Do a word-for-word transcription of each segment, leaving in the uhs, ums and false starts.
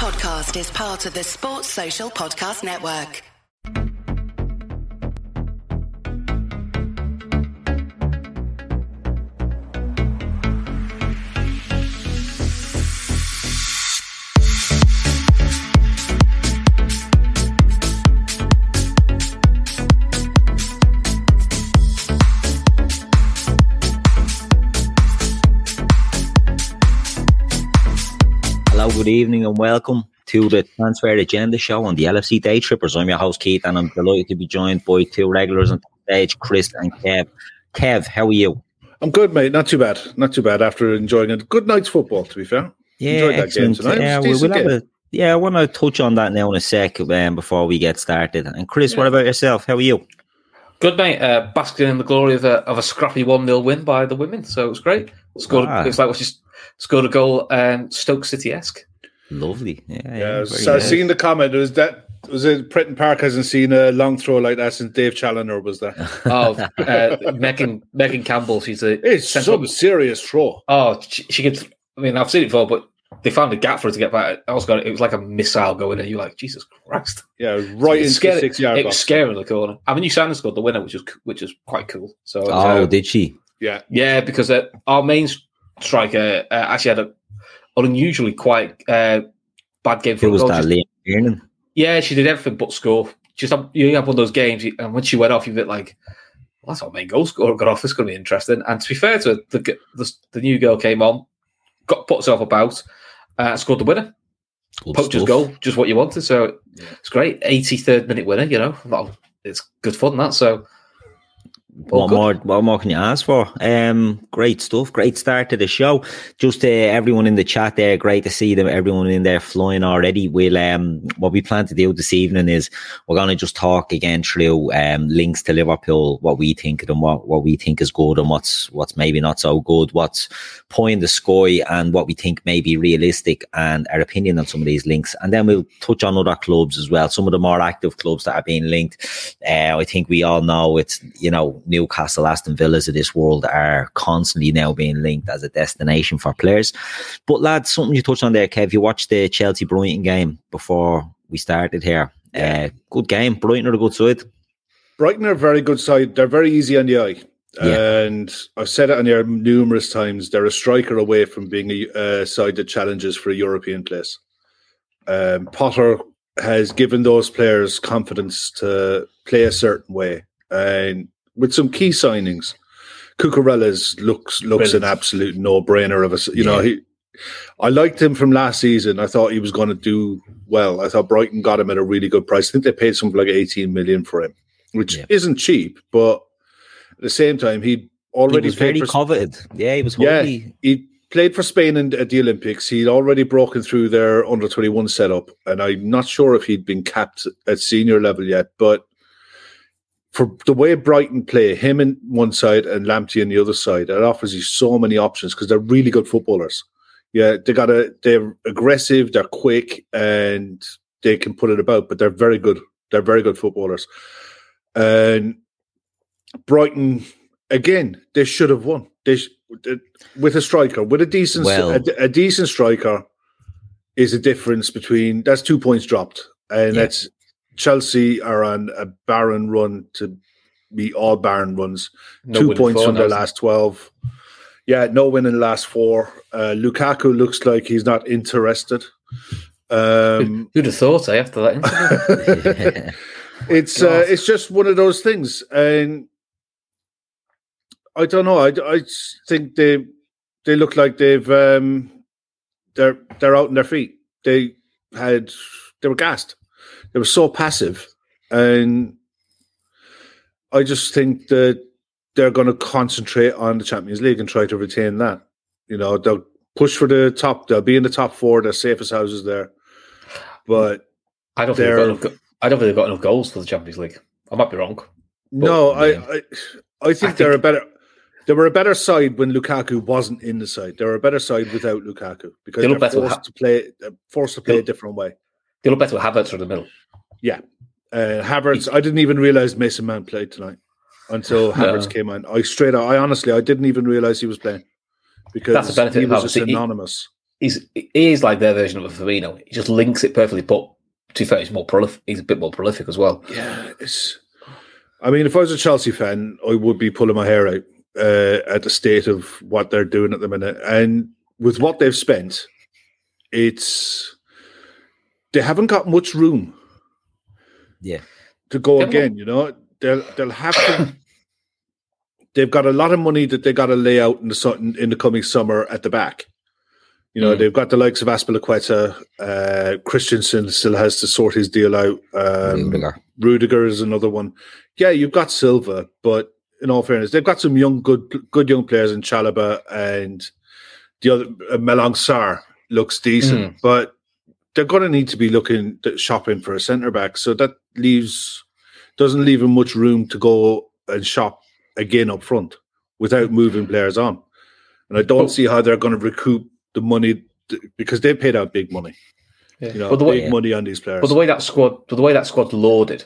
podcast is part of the Sports Social Podcast Network. Good evening and welcome to the Transfer Agenda show on the L F C Day Trippers. I'm your host Keith and I'm delighted to be joined by two regulars on the stage, Chris and Kev. Kev, how are you? I'm good, mate. Not too bad. Not too bad after enjoying a good night's football, to be fair. Yeah, enjoyed that excellent. game tonight. Yeah, we, we'll have a, yeah, I want to touch on that now in a sec um, before we get started. And Chris, yeah. What about yourself? How are you? Good, mate. Uh, basking in the glory of a, of a scrappy one nil win by the women, so it was great. Scored, ah. It was like what just scored a goal, um, Stoke City-esque. Lovely. Yeah, yeah, yeah so I've seen the comment. It was that was it Pritton Park hasn't seen a long throw like that since Dave Challoner was there. Oh, uh, Megan Megan Campbell, she's a it's some serious throw. Oh, she, she could. I mean, I've seen it before, but they found a gap for her to get back. I was going. It was like a missile going in. You're like, Jesus Christ! Yeah, right into the six yard box. It was scary in the corner. I mean, New Sanders scored the winner, which is which is quite cool. So, oh, uh, did she? Yeah, yeah, because uh, our main striker uh, actually had a, an unusually quite. Uh, Bad game for it was goal. that Liam Kiernan. Yeah, she did everything but score. Just you have one of those games, and when she went off, you're a bit like, well, "That's our main goal scorer got off. This is going to be interesting." And to be fair to her, the, the the new girl came on, got put herself about, uh, scored the winner. Good Poacher's stuff. goal, just what you wanted. So yeah. It's great. eighty-third minute winner. You know, well, it's good fun that. So. What good. more? What more can you ask for? Um, great stuff. Great start to the show. Just uh, everyone in the chat there. Great to see them. Everyone in there flying already. We'll um, what we plan to do this evening is we're going to just talk again through um links to Liverpool, what we think of them, what what we think is good, and what's what's maybe not so good, what's pie in the sky, and what we think may be realistic, and our opinion on some of these links. And then we'll touch on other clubs as well. Some of the more active clubs that are being linked. Uh, I think we all know it's you know. Newcastle, Aston Villas of this world are constantly now being linked as a destination for players. But lads, something you touched on there, Kev, you watched the Chelsea-Brighton game before we started here. Yeah. Uh, good game. Brighton are a good side. Brighton are a very good side. They're very easy on the eye. Yeah. And I've said it on here numerous times. They're a striker away from being a uh, side that challenges for a European place. Um, Potter has given those players confidence to play a certain way. And with some key signings, Cucurella's looks looks Brilliant. an absolute no-brainer of a. You yeah. know, he. I liked him from last season. I thought he was going to do well. I thought Brighton got him at a really good price. I think they paid something like eighteen million for him, which yeah. isn't cheap. But at the same time, he already he was played very for, coveted. Yeah, he was. Yeah, holy. he played for Spain in, at the Olympics. He'd already broken through their under twenty-one setup, and I'm not sure if he'd been capped at senior level yet, but. For the way Brighton play, him on one side and Lamptey on the other side, it offers you so many options because they're really good footballers. Yeah, they got a they're aggressive, they're quick, and they can put it about. But they're very good. They're very good footballers. And Brighton again, they should have won. They with a striker, with a decent well, a, a decent striker, is a difference between that's two points dropped, and yeah. that's. Chelsea are on a barren run to be all barren runs. No Two points from their last twelve. Yeah, no win in the last four. Uh, Lukaku looks like he's not interested. Um, Who'd have thought, eh, after that incident? it's uh, it's just one of those things. And I don't know. I, I think they they look like they've um, they're they're out on their feet. They had they were gassed. They were so passive, and I just think that they're going to concentrate on the Champions League and try to retain that. You know, they'll push for the top. They'll be in the top four. They're safest houses there, but I don't think they've got enough, I don't think they've got enough goals for the Champions League. I might be wrong. No, I, I, I think I they're think, a better. They were a better side when Lukaku wasn't in the side. They were a better side without Lukaku because they they're forced to play. They're forced to play a different way. They look better with Havertz in the middle. Yeah. Uh, Havertz, I didn't even realise Mason Mount played tonight until Havertz no. came on. I straight out, I honestly, I didn't even realise he was playing because he was just anonymous. he's he is like their version of a Firmino. He just links it perfectly. But to be fair, he's more prolific. He's a bit more prolific as well. Yeah, it's. I mean, if I was a Chelsea fan, I would be pulling my hair out uh, at the state of what they're doing at the minute, and with what they've spent, it's they haven't got much room. Yeah, to go They're again. not- You know, they'll they'll have to. They've got a lot of money that they got to lay out in the sun, in the coming summer at the back. You know, Mm. they've got the likes of Aspilicueta, uh, Christensen still has to sort his deal out. Um, Rudiger. Rudiger is another one. Yeah, you've got Silva, but in all fairness, they've got some young, good, good young players in Chalobah, and the other uh, Malang Sarr looks decent, Mm. but they're going to need to be looking shopping for a centre back. So that leaves doesn't leave them much room to go and shop again up front without moving players on. And I don't But- see how they're going to recoup the money th- because they paid out big money. Yeah. You know, But the way- big money on these players. But the way that squad, but the way that squad's loaded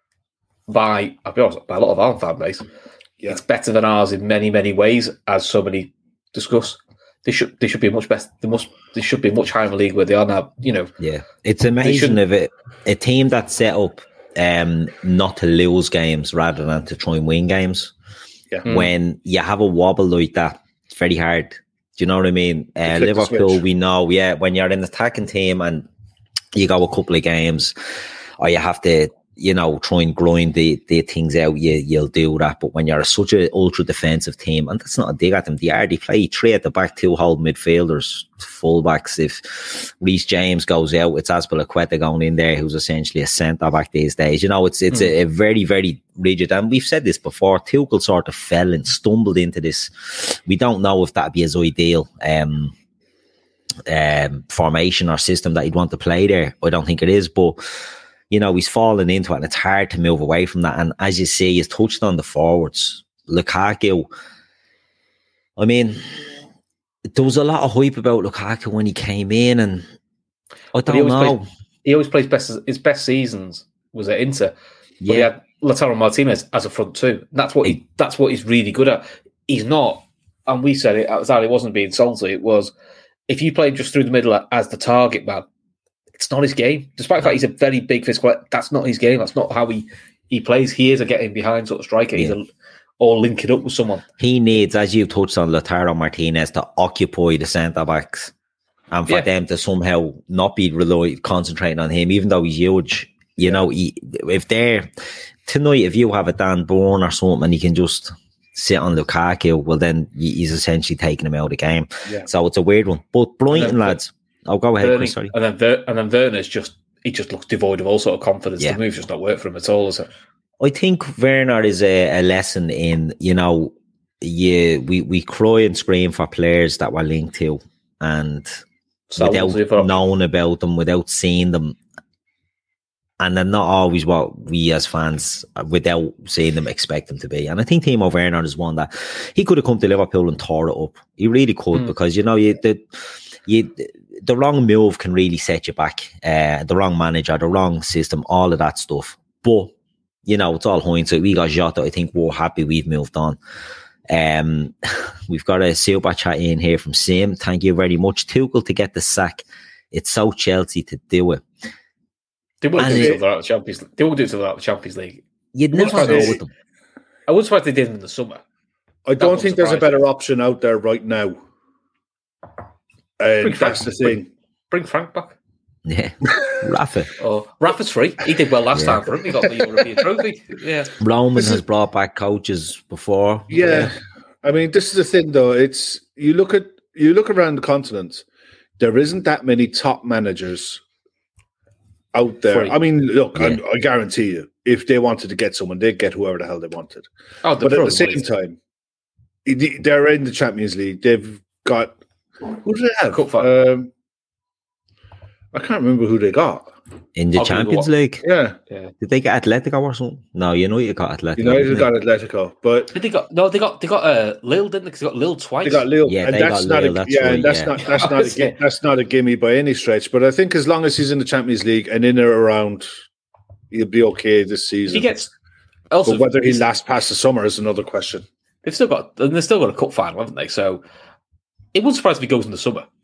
by, I'll be honest, by a lot of our fan base, Yeah. it's better than ours in many, many ways, as so many discuss. They should, they should be much best. They must, they should be much higher in the league where they are now. You know, Yeah, it's amazing shouldn't- of it. A team that's set up um, not to lose games rather than to try and win games. Yeah. Mm. When you have a wobble like that, it's very hard. Do you know what I mean? Uh, flick the Liverpool, switch. we know, yeah, when you're an attacking team and you go a couple of games, or you have to, you know, try and grind the, the things out, you, you'll do that. But when you're such an ultra defensive team, and that's not a dig at them, they are, they play three at the back, two hold midfielders, fullbacks. If Reece James goes out, it's Aspilicueta going in there, who's essentially a centre back these days. You know, it's it's Mm. a, a very, very rigid, and we've said this before, Tuchel sort of fell and stumbled into this. We don't know if that'd be his ideal um, um, formation or system that he'd want to play there. I don't think it is, but you know, he's fallen into it and it's hard to move away from that. And as you see, he's touched on the forwards. Lukaku, I mean, there was a lot of hype about Lukaku when he came in, and I But he don't always know. plays- he always plays best. His best seasons was at Inter. But he Yeah, had Lautaro Martinez as a front two. That's what he. That's what he's really good at. He's not, and we said it. As Ali wasn't being salty. It was if you play him just through the middle as the target man, it's not his game. Despite the fact he's a very big physical, that's not his game. That's not how he he plays. He is a getting behind sort of striker. He's a, or linking up with someone. he needs, as you touched on, Lautaro Martinez to occupy the centre backs, and for Yeah. them to somehow not be rely, concentrating on him, even though he's huge. You know, he, if they're tonight, if you have a Dan Bourne or something, and he can just sit on Lukaku, well, then he's essentially taking him out of the game. Yeah. So it's a weird one. But Brighton then- lads, I'll go ahead. Vernon- Chris, sorry. and then Ver, and then Werner's just he just looks devoid of all sort of confidence. Yeah. The move's just not worked for him at all, is it? I think Werner is a, a lesson in, you know, you, we, we cry and scream for players that we're linked to, and So without we'll see if- knowing about them, without seeing them. And they're not always what we as fans, without seeing them, expect them to be. And I think Timo Werner is one that he could have come to Liverpool and tore it up. He really could, Mm. because, you know, you, the, you, the wrong move can really set you back. Uh, the wrong manager, the wrong system, all of that stuff. But, you know, it's all hindsight. We got Jota. I think we're happy we've moved on. Um, we've got a super chat in here from Sim. Thank you very much. Tuchel to get the sack. It's so Chelsea to do it. They won't And do it it- until they're out of the Champions League. They won't do it until they're out of the Champions League. You'd What's never that know is- with them. I wouldn't surprise if they did in the summer. I don't won't think there's a surprise better option out there right now. And Bring that's the Frank- thing. Bring Frank back. Yeah. Rafa. Oh, Rafa's free. He did well last Yeah. time for him. He got the European trophy. Yeah. Roman This is- has brought back coaches before. Yeah. I mean, this is the thing, though. It's you look at you look around the continent. There isn't that many top managers out there. Free. I mean, look, I, Yeah. I guarantee you, if they wanted to get someone, they'd get whoever the hell they wanted. Oh, But at the same time, it- they're in the Champions League. They've got who do they have? Cup final. Um, I can't remember who they got. In the I'll Google Champions what- League. Yeah, yeah. Did they get Atletico or something? No, United got Atletico. United didn't got Atletico, but Did they got no? They got they got uh, Lille, didn't they? 'Cause they got Lille twice. they got Lille, Yeah, and they that's got not Lille, a that's yeah, right, and that's yeah. not that's not a, gi- that's not a gimme by any stretch. But I think as long as he's in the Champions League and in or around, he'll be okay this If season. he gets also but whether he lasts past the summer is another question. they've still got and they've still got a cup final, haven't they? So it wouldn't surprise if he goes in the summer.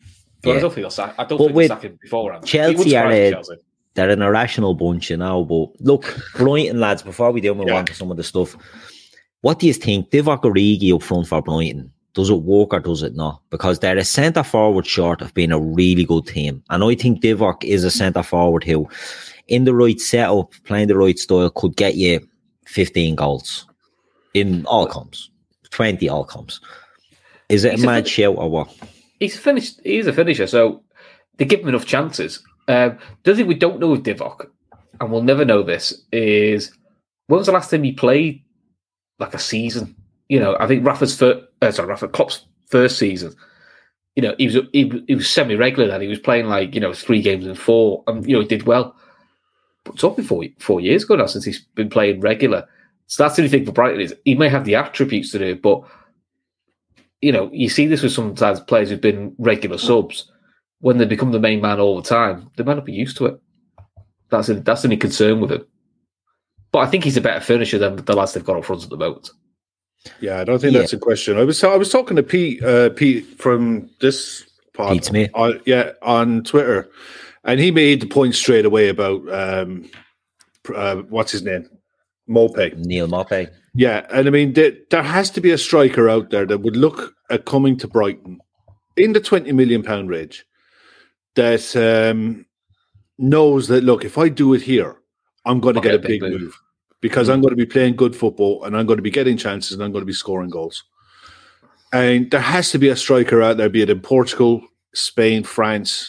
But yeah. I don't think they'll sack. I don't But think they'll sack him beforehand. Chelsea are a, Chelsea. They're an irrational bunch, you know. But look, Brighton lads, before we do move Yeah. on to some of the stuff, what do you think? Divock Origi up front for Brighton, does it work or does it not? Because they're a centre forward short of being a really good team, and I think Divock is a centre forward who, in the right setup, playing the right style, could get you fifteen goals in all comps, twenty all comps. Is it he's a mad fin- shout or what? He's finished. He's a finisher, so they give him enough chances. Um, the other thing we don't know with Divock, and we'll never know this, is when was the last time he played like a season? You know, I think Rafa's first, uh, sorry, Rafa Klopp's first season. You know, he was he, he was semi-regular then. He was playing like, you know, three games in four, and you know, he did well. But it's only four four years ago now since he's been playing regular. So that's the only thing for Brighton is he may have the attributes to do it, but you know, you see this with sometimes players who've been regular subs. When they become the main man all the time, they might not be used to it. That's a, that's the only concern with him. But I think he's a better finisher than the lads they've got up front at the moment. Yeah, I don't think yeah. that's a question. I was I was talking to Pete uh, Pete from this pod, Pete Smith. on, yeah, on Twitter, and he made the point straight away about um, uh, what's his name, Maupay. Neil Maupay. Yeah, and I mean there, there has to be a striker out there that would look at coming to Brighton in the twenty million pound range that um, knows that, look, if I do it here, I'm going to get a big, big move. move because mm-hmm. I'm going to be playing good football and I'm going to be getting chances and I'm going to be scoring goals. And there has to be a striker out there, be it in Portugal, Spain, France,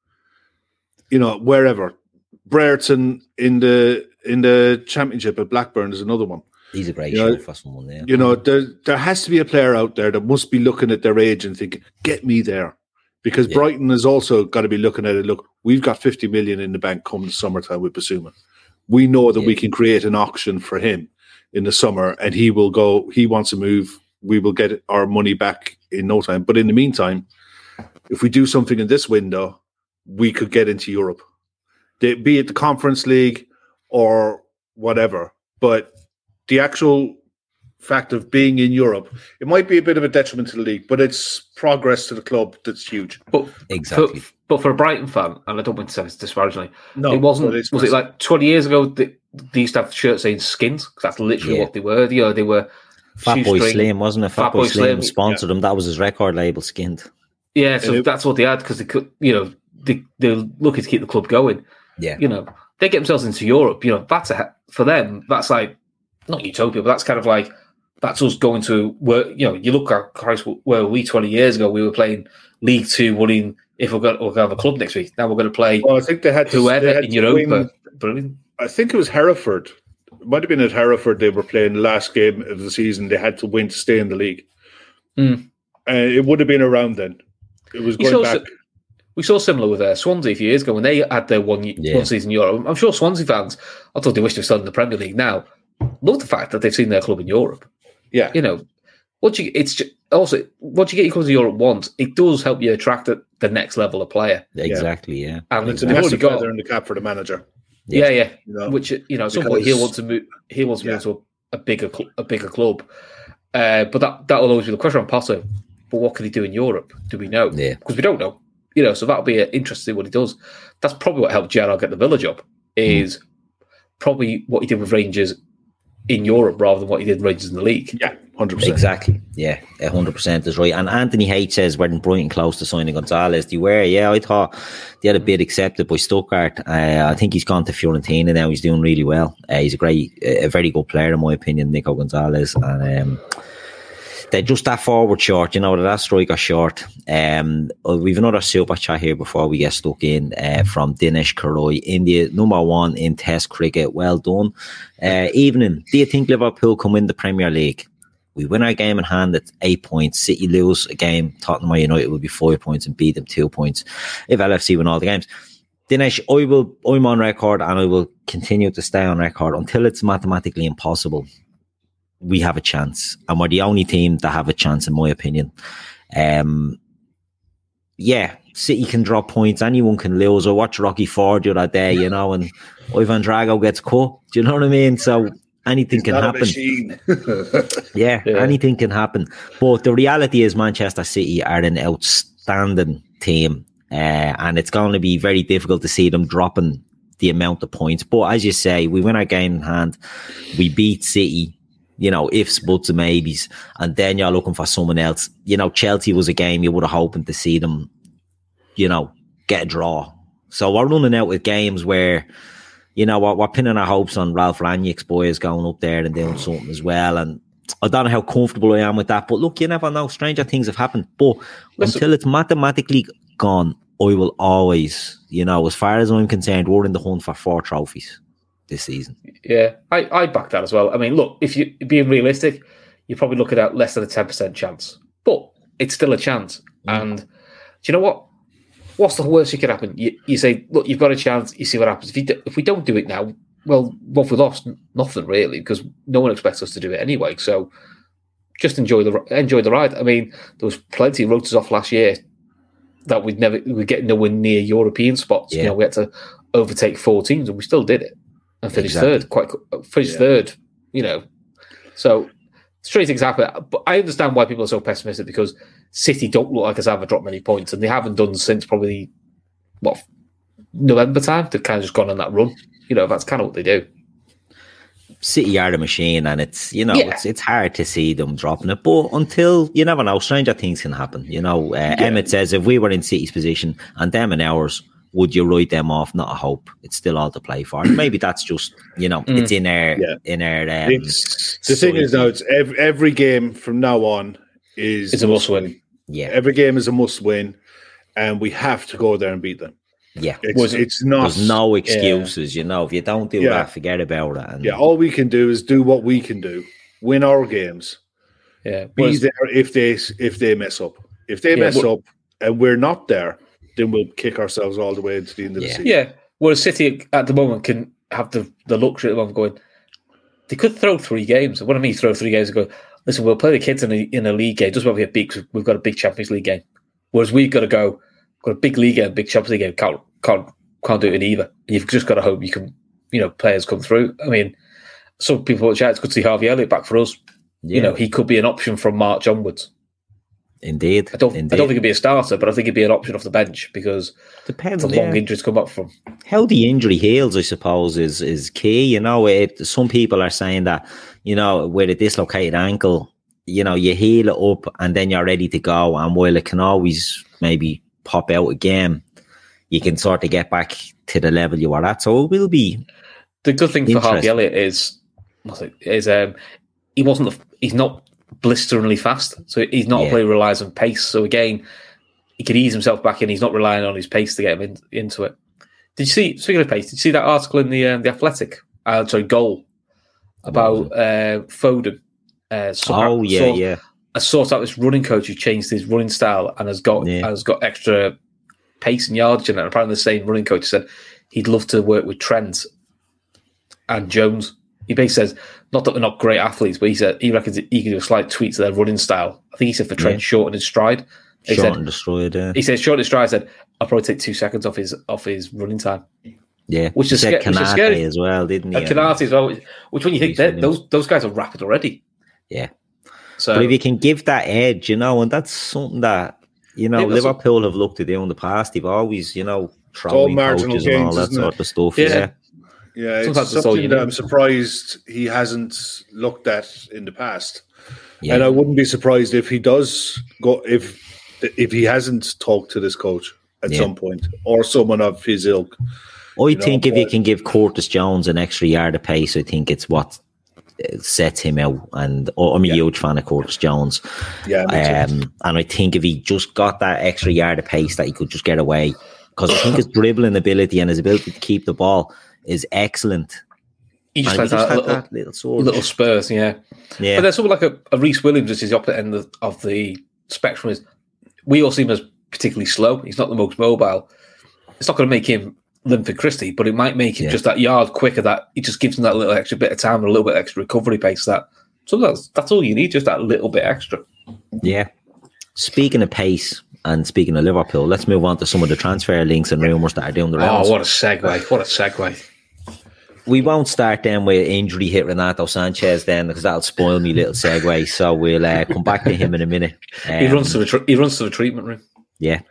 you know, wherever. Brereton in the in the Championship at Blackburn is another one. He's a great you show know, for someone there. You know, there there has to be a player out there that must be looking at their age and thinking, get me there. Because yeah. Brighton has also got to be looking at it. Look, we've got fifty million in the bank come the summertime with Basuma. We know that yeah. we can create an auction for him in the summer, and he will go. He wants to move. We will get our money back in no time. But in the meantime, if we do something in this window, we could get into Europe, they, be it the Conference League or whatever. But the actual fact of being in Europe, it might be a bit of a detriment to the league, but it's progress to the club that's huge. But exactly. For, but for a Brighton fan, and I don't mean to say this disparagingly, no, it wasn't. Was it like twenty years ago? They, they used to have shirts saying "skins" because that's literally yeah. what they were. You know, they were. Fatboy Slim, wasn't it? Fatboy Fat Slim, Slim sponsored yeah. him. That was his record label, Skinned. Yeah, so it, that's what they had because they could. You know, they they're looking to keep the club going. Yeah, you know, they get themselves into Europe. You know, that's a, for them. That's like not utopia, but that's kind of like. That's us going to where, you know, you look at Christ, where we twenty years ago, we were playing League Two, winning if we're going to, we're going to have a club next week. Now we're going to play well, I think they had to, whoever they had in Europa. Win, Brilliant. I think it was Hereford. It might have been at Hereford they were playing the last game of the season. They had to win to stay in the league. Mm. Uh, it would have been around then. It was going back. So, we saw similar with uh, Swansea a few years ago when they had their one, yeah. one season Europe. I'm sure Swansea fans, although they wish they were still in the Premier League now, love the fact that they've seen their club in Europe. Yeah. You know, Once you, it's just, also once you get your club to Europe once, it does help you attract the, the next level of player. Exactly, yeah. And it's exactly. a massive feather in the cap for the manager. Yeah, yeah. yeah. You know, Which you know, at some point he'll want to move. He wants to yeah. move to a, a bigger, a bigger club. Uh, but that that will always be the question on Potter. But what can he do in Europe? Do we know? Yeah, because we don't know. You know, so that'll be interesting what he does. That's probably what helped Gerrard get the Villa job. Is mm. probably what he did with Rangers in Europe rather than what he did in Rangers in the league. Yeah, one hundred percent. Exactly. Yeah, one hundred percent is right. And Anthony H says, weren't Brighton close to signing Gonzalez? They were, yeah. I thought they had a bid accepted by Stuttgart. Uh, I think he's gone to Fiorentina now. He's doing really well. Uh, he's a great, a very good player in my opinion, Nico Gonzalez. And um, they're just that forward short, you know, that striker short. Um, we've another super chat here before we get stuck in uh, from Dinesh Karoy. India, number one in Test cricket. Well done. Uh, evening. Do you think Liverpool can win the Premier League? We win our game in hand at eight points. City lose a game. Tottenham or United will be five points and beat them two points. If L F C win all the games. Dinesh, I will, I'm on record and I will continue to stay on record until it's mathematically impossible. We have a chance, and we're the only team that have a chance, in my opinion. Um, yeah, City can drop points, anyone can lose. I watched Rocky Ford the other day, you know, and Ivan Drago gets cut. Do you know what I mean? So anything He's can not happen. A machine. yeah, yeah, anything can happen. But the reality is, Manchester City are an outstanding team. uh, and it's going to be very difficult to see them dropping the amount of points. But as you say, we win our game in hand, we beat City, you know, ifs, buts and maybes, and then you're looking for someone else. You know, Chelsea was a game you would have hoped to see them, you know, get a draw. So we're running out with games where, you know, we're, we're pinning our hopes on Ralph Rangnick's boys going up there and doing something as well. And I don't know how comfortable I am with that, but look, you never know. Stranger things have happened. But Listen. until it's mathematically gone, I will always, you know, as far as I'm concerned, we're in the hunt for four trophies this season. Yeah, I, I back that as well. I mean, look, if you're being realistic, you're probably looking at less than a ten percent chance, but it's still a chance. Mm. And do you know what? What's the worst that could happen? You, you say, look, you've got a chance, you see what happens. If, you do, if we don't do it now, well, what we lost? Nothing really, because no one expects us to do it anyway. So just enjoy the enjoy the ride. I mean, there was plenty of wrote us off last year that we'd never we'd get nowhere near European spots. Yeah. You know, we had to overtake four teams, and we still did it and finished exactly. third. Quite finished yeah. third. You know, so strange things happen. But I understand why people are so pessimistic, because City don't look like they've ever dropped many points, and they haven't done since probably what November time. They've kind of just gone on that run. You know, that's kind of what they do. City are the machine, and it's, you know, yeah. it's it's hard to see them dropping it. But until, you never know, stranger things can happen. You know, uh, yeah. Emmett says, if we were in City's position and them in ours, would you write them off? Not a hope. It's still all to play for. And maybe that's just, you know, mm. it's in our yeah. in our. Um, it's, the thing is now, it's every, every game from now on is it's a must win. Yeah, every game is a must win, and we have to go there and beat them. Yeah, it's, it's not. There's no excuses, yeah. you know. If you don't do yeah. that, forget about it. And, yeah, all we can do is do what we can do, win our games. Yeah, be Whereas, there if they if they mess up. If they yeah, mess up and we're not there, then we'll kick ourselves all the way into the end of yeah. the season. Yeah, whereas City at the moment can have the the luxury at the moment going. They could throw three games. What I mean, throw three games and go, listen, we'll play the kids in a in a league game. Doesn't matter if we have big. We've got a big Champions League game. Whereas we've got to go. Got a big league game, big Champions League game. Can't can't can't do it in either. You've just got to hope you can, you know, players come through. I mean, some people will chat. It's good to see Harvey Elliott back for us. Yeah. You know, he could be an option from March onwards. Indeed, I don't. Indeed. I don't think he'd be a starter, but I think he'd be an option off the bench because depends. The yeah. long injuries come up from. How the injury heals, I suppose, is is key. You know, it, some people are saying that, you know, with a dislocated ankle, you know, you heal it up and then you're ready to go. And while it can always maybe pop out again, you can sort of get back to the level you were at. So it will be. The good thing for Harvey Elliott is, is um, he wasn't. He's not blisteringly fast, so he's not yeah. a player who relies on pace. So again, he could ease himself back in. He's not relying on his pace to get him in, into it. Did you see? Speaking of pace, did you see that article in the um, the Athletic? Uh, sorry, Goal about uh, Foden. Uh, oh yeah, sort, yeah. I sought out this running coach who changed his running style and has got yeah. has got extra pace and yardage in it. And apparently, the same running coach said he'd love to work with Trent and Jones. He basically says not that they're not great athletes, but he said he reckons he can do a slight tweak to their running style. I think he said for Trent, yeah. shorten his stride. He shorten said, the stride. Yeah. He said shorten his stride. Said I'll probably take two seconds off his off his running time. Yeah, which is, said sca- which is scary as well, didn't he? And Canate as well. Which when you think that those those guys are rapid already. Yeah. So, but if you can give that edge, you know, and that's something that, you know, Liverpool some, have looked to do in the past. They've always, you know, throwing coaches and all that sort of stuff. Yeah. Yeah, yeah it's Sometimes something that I'm surprised he hasn't looked at in the past. Yeah. And I wouldn't be surprised if he does go, if if he hasn't talked to this coach at yeah. some point, or someone of his ilk. I you think know, if you can give Curtis Jones an extra yard of pace, I think it's what sets him out. And oh, I'm a yeah. huge fan of Curtis Jones. Yeah, um, and I think if he just got that extra yard of pace, that he could just get away. Because I think his dribbling ability and his ability to keep the ball is excellent. He just, has he just that, had little, that little sword. Little spurs, yeah. yeah. But there's someone like a, a Reece Williams, which is the opposite end of, of the spectrum. Is we all see him as particularly slow. He's not the most mobile. It's not going to make him Linford Christie, but it might make him yeah. just that yard quicker. That it just gives him that little extra bit of time and a little bit extra recovery pace. That sometimes that's all you need, just that little bit extra. Yeah. Speaking of pace and speaking of Liverpool, let's move on to some of the transfer links and rumours that are doing the rounds. Oh, what a segue! What a segue! We won't start then with injury hit Renato Sanchez then, because that'll spoil me little segue. So we'll uh, come back to him in a minute. Um, he runs to the tr- he runs to the treatment room. Yeah.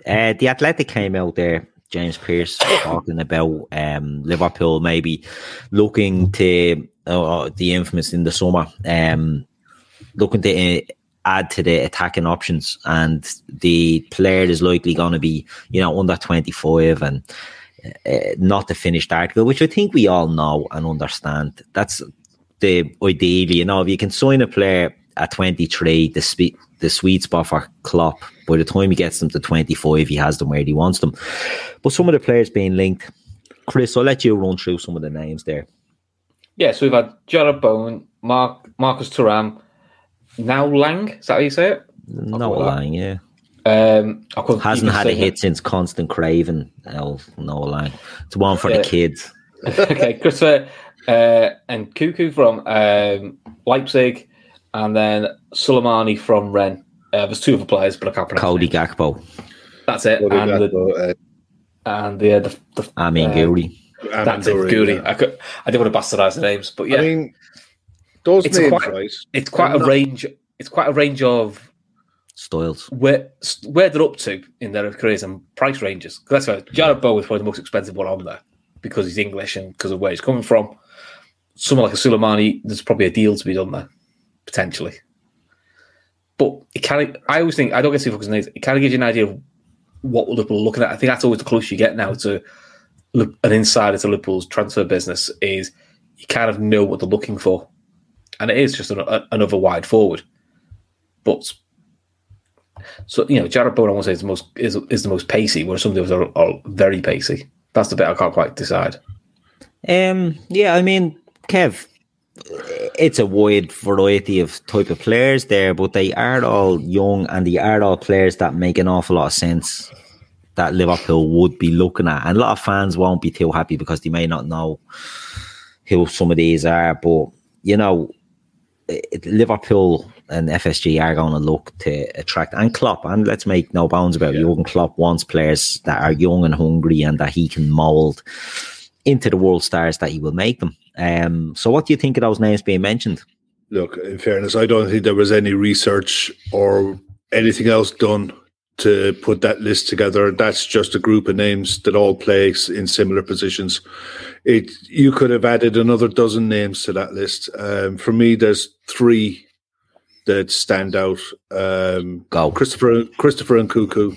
Uh, the Athletic came out there, James Pearce, talking about um, Liverpool maybe looking to uh, the infamous in the summer, um, looking to uh, add to the attacking options, and the player is likely going to be, you know, under twenty-five and uh, not the finished article, which I think we all know and understand. That's the ideally, you know, if you can sign a player at twenty-three, the spe- the sweet spot for Klopp. By the time he gets them to twenty-five, he has them where he wants them. But some of the players being linked, Chris, I'll let you run through some of the names there. Yeah, so we've had Jarrod Bowen, Mark, Marcus Thuram, Now Lang, is that how you say it? No Lang, yeah. Um, Hasn't had a hit it. since Constant Craven. Oh, no Lang. It's one for uh, the kids. Okay, Christopher uh, and Cuckoo from um, Leipzig, and then Soleimani from Rennes. Uh, there's two other players, but I can't pronounce Cody Gakpo. That's it. Cody and Gakpo, the, uh, and the, the, the Amin uh, Gouiri. That's it, Gouiri. Yeah. I, could, I didn't want to bastardise the names, but yeah. I mean, those it's names, quite, right? It's quite a not... range. It's quite a range of styles where where they're up to in their careers and price ranges. Because that's why Jarrod Bowen is probably the most expensive one on there because he's English and because of where he's coming from. Someone like a Soleimani, there's probably a deal to be done there potentially. But it kind of, I always think, I don't get too focused on these, it kind of gives you an idea of what Liverpool are looking at. I think that's always the closest you get now to an insider to Liverpool's transfer business is you kind of know what they're looking for. And it is just an, a, another wide forward. But, so, you know, Jarrod Bowen, I want to say, is the most, is, is the most pacey, whereas some of the others are, are very pacey. That's the bit I can't quite decide. Um, yeah, I mean, Kev, it's a wide variety of type of players there, but they are all young and they are all players that make an awful lot of sense that Liverpool would be looking at. And a lot of fans won't be too happy because they may not know who some of these are. But, you know, Liverpool and F S G are going to look to attract, and Klopp, and let's make no bounds about it, yeah. Jurgen Klopp wants players that are young and hungry and that he can mould into the world stars that he will make them. Um, so what do you think of those names being mentioned? Look, in fairness, I don't think there was any research or anything else done to put that list together. That's just a group of names that all play in similar positions. It you could have added another dozen names to that list. Um, for me, there's three that stand out. Um, Go. Christopher, Christopher and Cuckoo.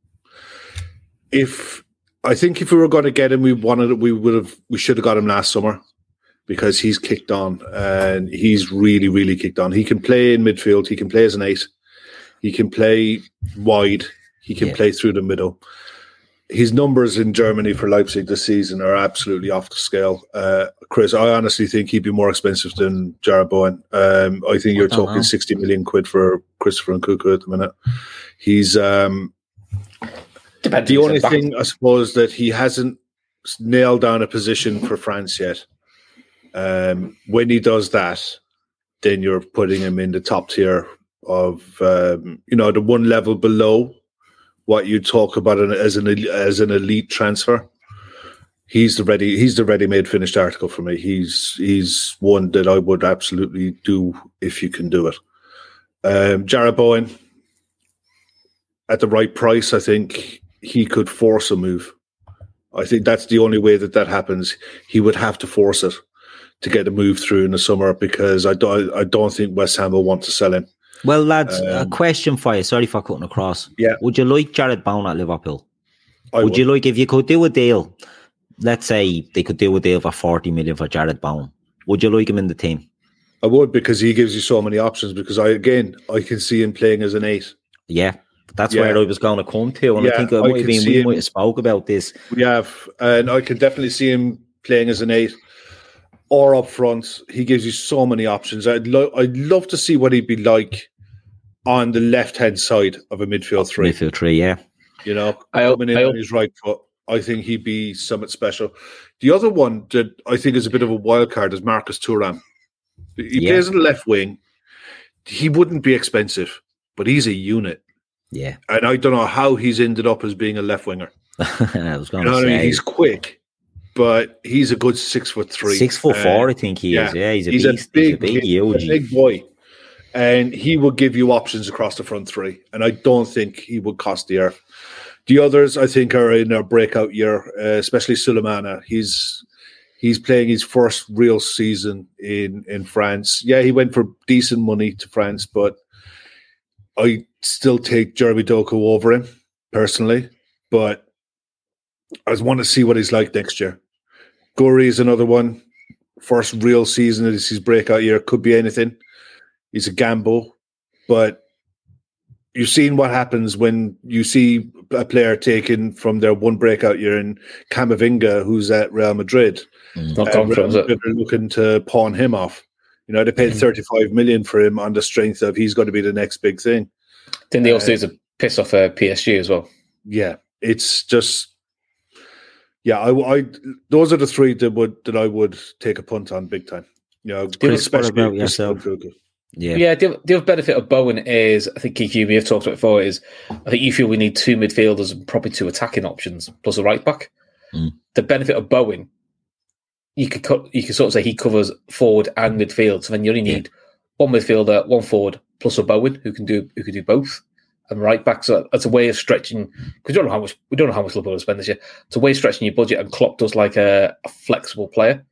If I think if we were going to get him, we wanted we would have we should have got him last summer because he's kicked on and he's really really kicked on. He can play in midfield. He can play as an eight. He can play wide. He can yeah. play through the middle. His numbers in Germany for Leipzig this season are absolutely off the scale. Uh, Chris, I honestly think he'd be more expensive than Jarrod Bowen. Um, I think you're I talking know. sixty million quid for Christopher Nkunku at the minute. He's um, the only thing, I suppose, that he hasn't nailed down a position for France yet. Um, when he does that, then you're putting him in the top tier of, um, you know, the one level below what you talk about as an as an elite transfer. He's the ready. He's the ready-made finished article for me. He's he's one that I would absolutely do if you can do it. Um, Jarrod Bowen, at the right price, I think he could force a move. I think that's the only way that that happens. He would have to force it to get a move through in the summer because I don't I don't think West Ham will want to sell him. Well, lads, um, a question for you. Sorry for cutting across. Yeah. Would you like Jarrod Bowen at Liverpool? I would, would you like, if you could do a deal, let's say they could do a deal for forty million for Jarrod Bowen, would you like him in the team? I would, because he gives you so many options, because I, again, I can see him playing as an eight. Yeah. That's yeah. where I was going to come to. And yeah, I think it might have been, we him, might have spoke about this. We have. And I can definitely see him playing as an eight or up front. He gives you so many options. I'd, lo- I'd love to see what he'd be like on the left-hand side of a midfield three. Midfield three, yeah. You know, I, coming in I, on his right foot. I think he'd be somewhat special. The other one that I think is a bit of a wild card is Marcus Thuram. He yeah. plays on the left wing. He wouldn't be expensive, but he's a unit. Yeah. And I don't know how he's ended up as being a left winger. I was going you know to say. I mean? He's quick, but he's a good six foot three. Six foot uh, four, I think he yeah. is. Yeah, he's a he's beast. A big, he's a big, huge. A big boy. And he will give you options across the front three. And I don't think he would cost the earth. The others, I think, are in their breakout year, uh, especially Sulemana. He's he's playing his first real season in, in France. Yeah, he went for decent money to France, but I still take Jeremy Doku over him, personally. But I want to see what he's like next year. Gouiri is another one. First real season is his breakout year. Could be anything. He's a gamble. But you've seen what happens when you see a player taken from their one breakout year in Camavinga, who's at Real Madrid. Mm. Not uh, Real Madrid are looking to pawn him off. You know, they paid mm. thirty-five million for him on the strength of he's going to be the next big thing. Didn't they also uh, to piss off uh, P S G as well? Yeah, it's just, yeah. I, I those are the three that would that I would take a punt on big time. You know, Chris, especially about yourself. Yeah, yeah. The, the other benefit of Bowen is, I think Keith, you may have talked about it before, is I think you feel we need two midfielders and probably two attacking options plus a right back. Mm. The benefit of Bowen, you could cut, you could sort of say he covers forward and midfield. So then you only need yeah. one midfielder, one forward plus a Bowen who can do who can do both, and right back. So that's a way of stretching, because we don't know how much we don't know how much Liverpool will spend this year. It's a way of stretching your budget, and Klopp does like a, a flexible player.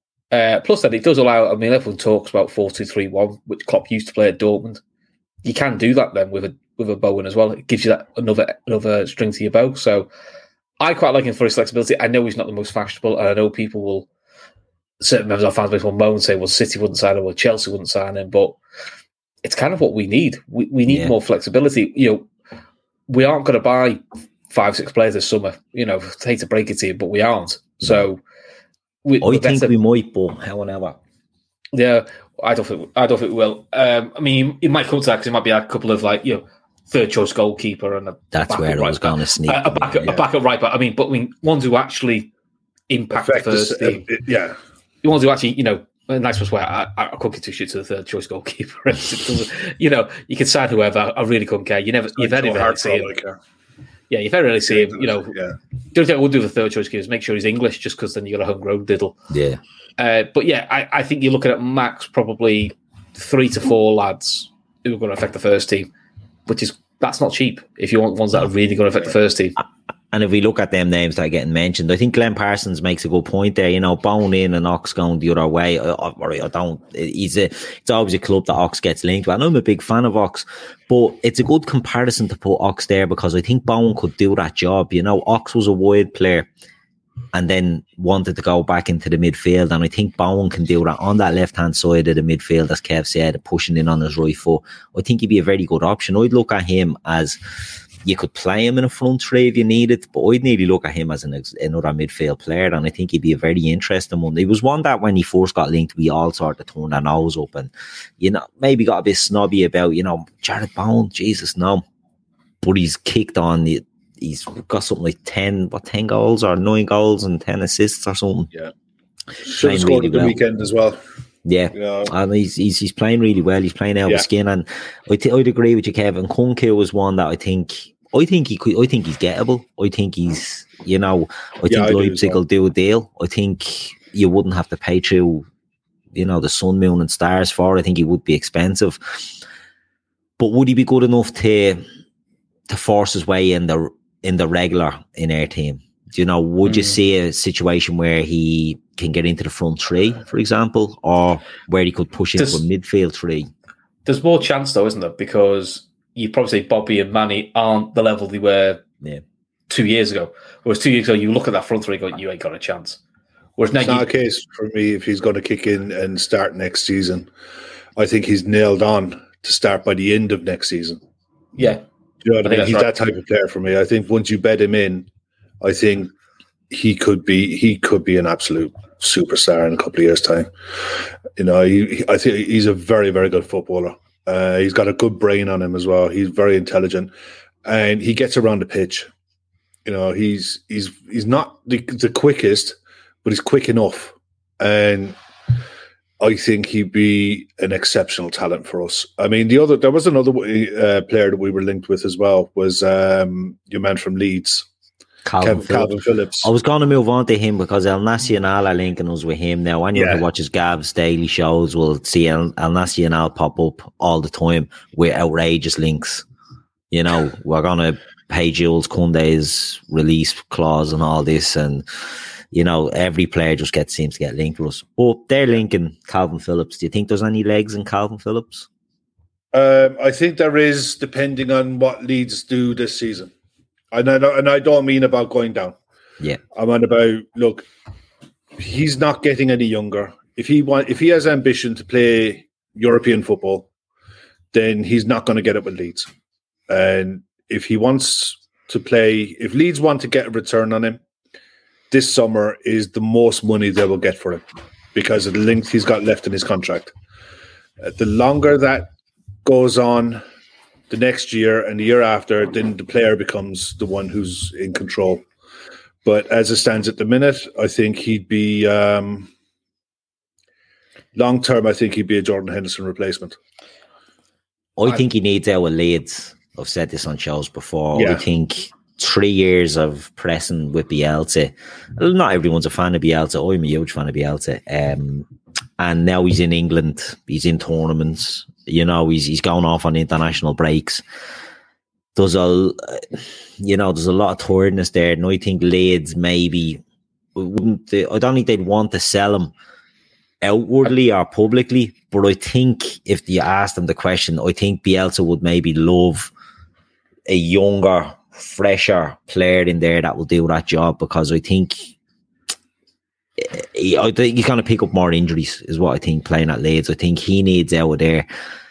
Uh, plus, that it does allow. I mean, everyone talks about four two three one, which Klopp used to play at Dortmund. You can do that then with a with a Bowen as well. It gives you that another another string to your bow. So, I quite like him for his flexibility. I know he's not the most fashionable, and I know people will, certain members of our fans base will moan and say, "Well, City wouldn't sign him, or Chelsea wouldn't sign him," but it's kind of what we need. We we need yeah. more flexibility. You know, we aren't going to buy five six players this summer. You know, I hate to break it to you, but we aren't. So. We, I think better. we might, but however. Yeah, I don't think I don't think we will. Um, I mean, it might come to that because it might be a couple of like you know third choice goalkeeper and a that's where I was going to sneak a, a backup yeah. a backup right back. I mean, but I mean ones who actually impact Affect the first team. Uh, yeah, the ones who actually you know. A nice was where I, I couldn't get two shit to the third choice goalkeeper. You know, you can sign whoever. I really couldn't care. You never, you very rarely see him. Yeah, you very rarely see him. You know, yeah. the only thing I would do with the third choice is make sure he's English, just because then you got a homegrown diddle. Yeah. Uh, but yeah, I, I think you're looking at max probably three to four lads who are going to affect the first team, which is that's not cheap if you want ones that are really going to affect the first team. And if we look at them names that are getting mentioned, I think Glenn Parsons makes a good point there. You know, Bone in and Ox going the other way. I, I, I don't. He's a. It's always a club that Ox gets linked with. And I'm a big fan of Ox, but it's a good comparison to put Ox there because I think Bone could do that job. You know, Ox was a wide player and then wanted to go back into the midfield, and I think Bowen can do that on that left hand side of the midfield, as Kev said, pushing in on his right foot. I think he'd be a very good option. I'd look at him as. You could play him in a front three if you needed, but I'd nearly look at him as an, another midfield player, and I think he'd be a very interesting one. He was one that when he first got linked, we all sort of turned our nose up and, you know, maybe got a bit snobby about, you know, Jared Bowen, Jesus, no. But he's kicked on, he's got something like ten, what, ten goals or nine goals and ten assists or something. Yeah. Should have scored at the weekend as well. Yeah, yeah. And he's, he's he's playing really well. He's playing out yeah. of skin, and I th- I'd agree with you, Kevin. Kunku was one that I think I think he could. I think he's gettable. I think he's you know. I yeah, think I Leipzig well. will do a deal. I think you wouldn't have to pay through, you know, the sun, moon, and stars for. I think he would be expensive, but would he be good enough to to force his way in the in the regular in our team? Do you know? Would mm. you see a situation where he can get into the front three, for example, or where he could push into there's, a midfield three? There's more chance, though, isn't there? Because you probably say Bobby and Manny aren't the level they were yeah. two years ago. Whereas two years ago, you look at that front three going, you ain't got a chance. Whereas now it's you, not a case for me if he's going to kick in and start next season. I think he's nailed on to start by the end of next season. Yeah. You know what I, I mean? He's right. that type of player for me. I think once you bet him in, I think he could be he could be an absolute superstar in a couple of years' time. You know, he, he, I think he's a very, very good footballer. Uh, he's got a good brain on him as well. He's very intelligent, and he gets around the pitch. You know, he's he's he's not the, the quickest, but he's quick enough, and I think he'd be an exceptional talent for us. I mean, the other there was another uh, player that we were linked with as well was um, your man from Leeds. Calvin, Kev, Phillips. Calvin Phillips. I was going to move on to him because El Nacional are linking us with him now. Anyone yeah. who watches Gav's daily shows will see El, El Nacional pop up all the time with outrageous links. You know, we're going to pay Jules Koundé's release clause and all this, and you know every player just gets seems to get linked with us. But they're linking Calvin Phillips. Do you think there's any legs in Calvin Phillips? Um, I think there is, depending on what Leeds do this season, and I don't, and I don't mean about going down. Yeah, I'm on about look. He's not getting any younger. If he want, if he has ambition to play European football, then he's not going to get it with Leeds. And if he wants to play, if Leeds want to get a return on him, this summer is the most money they will get for him because of the length he's got left in his contract. Uh, the longer that goes on, the next year and the year after, then the player becomes the one who's in control. But as it stands at the minute, I think he'd be um, long term. I think he'd be a Jordan Henderson replacement. I, I think he needs our Leeds. I've said this on shows before. Yeah. I think three years of pressing with Bielsa. Not everyone's a fan of Bielsa. I'm a huge fan of Bielsa. Um, and now he's in England. He's in tournaments. You know, he's he's going off on international breaks. There's a, you know, there's a lot of tiredness there, and I think Leeds maybe wouldn't. I don't think they'd want to sell him outwardly or publicly, but I think if you ask them the question, I think Bielsa would maybe love a younger, fresher player in there that will do that job, because I think I think you're going to pick up more injuries, is what I think, playing at Leeds. I think he needs out of there.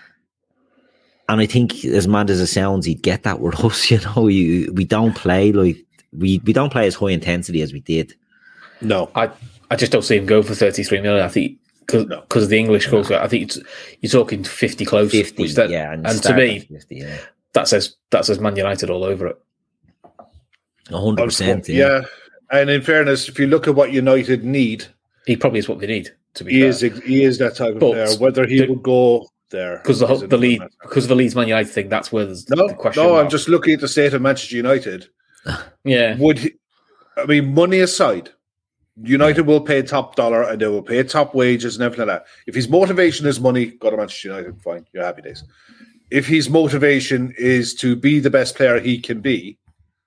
And I think, as mad as it sounds, he'd get that with us. You know, we, we don't play like we, we don't play as high intensity as we did. No, I, I just don't see him go for thirty-three million. I think because no. of the English culture, no. I think it's, you're talking fifty close. fifty, which that, yeah. And, and to me, fifty, yeah. that says that says Man United all over it. A hundred percent. Yeah. And in fairness, if you look at what United need, he probably is what they need. To be he fair. is he is that type of but player. Whether he the, would go there because the the lead because of the Leeds Man United thing, that's where there's no, the question. No, mark. I'm just looking at the state of Manchester United. Yeah, would he, I mean, money aside, United will pay top dollar and they will pay top wages and everything like that. If his motivation is money, go to Manchester United, fine, you're happy days. If his motivation is to be the best player he can be,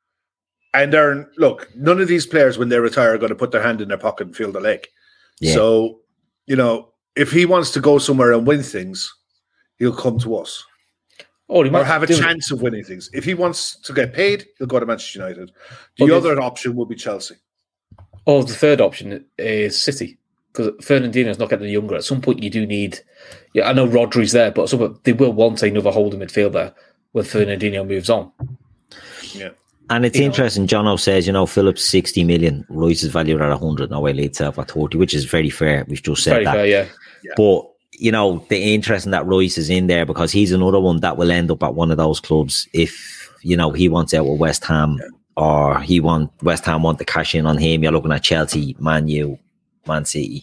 and earn, look, none of these players when they retire are going to put their hand in their pocket and feel the leg. Yeah. So, you know, if he wants to go somewhere and win things, he'll come to us. Oh, he might or have a chance it. of winning things. If he wants to get paid, he'll go to Manchester United. The oh, other if, option will be Chelsea. Oh, the third option is City, because Fernandinho's not getting younger. At some point, you do need. Yeah, I know Rodri's there, but at some point they will want another holding midfielder when Fernandinho moves on. Yeah. And it's you interesting, know. Jono says, you know, Phillips sixty million, Royce is valued at one hundred, no way Leeds itself at thirty, which is very fair. We've just said very that. Fair, yeah. yeah. But, you know, the interesting that Royce is in there, because he's another one that will end up at one of those clubs if, you know, he wants out with West Ham yeah. or he want West Ham want to cash in on him. You're looking at Chelsea, Man U, Man City.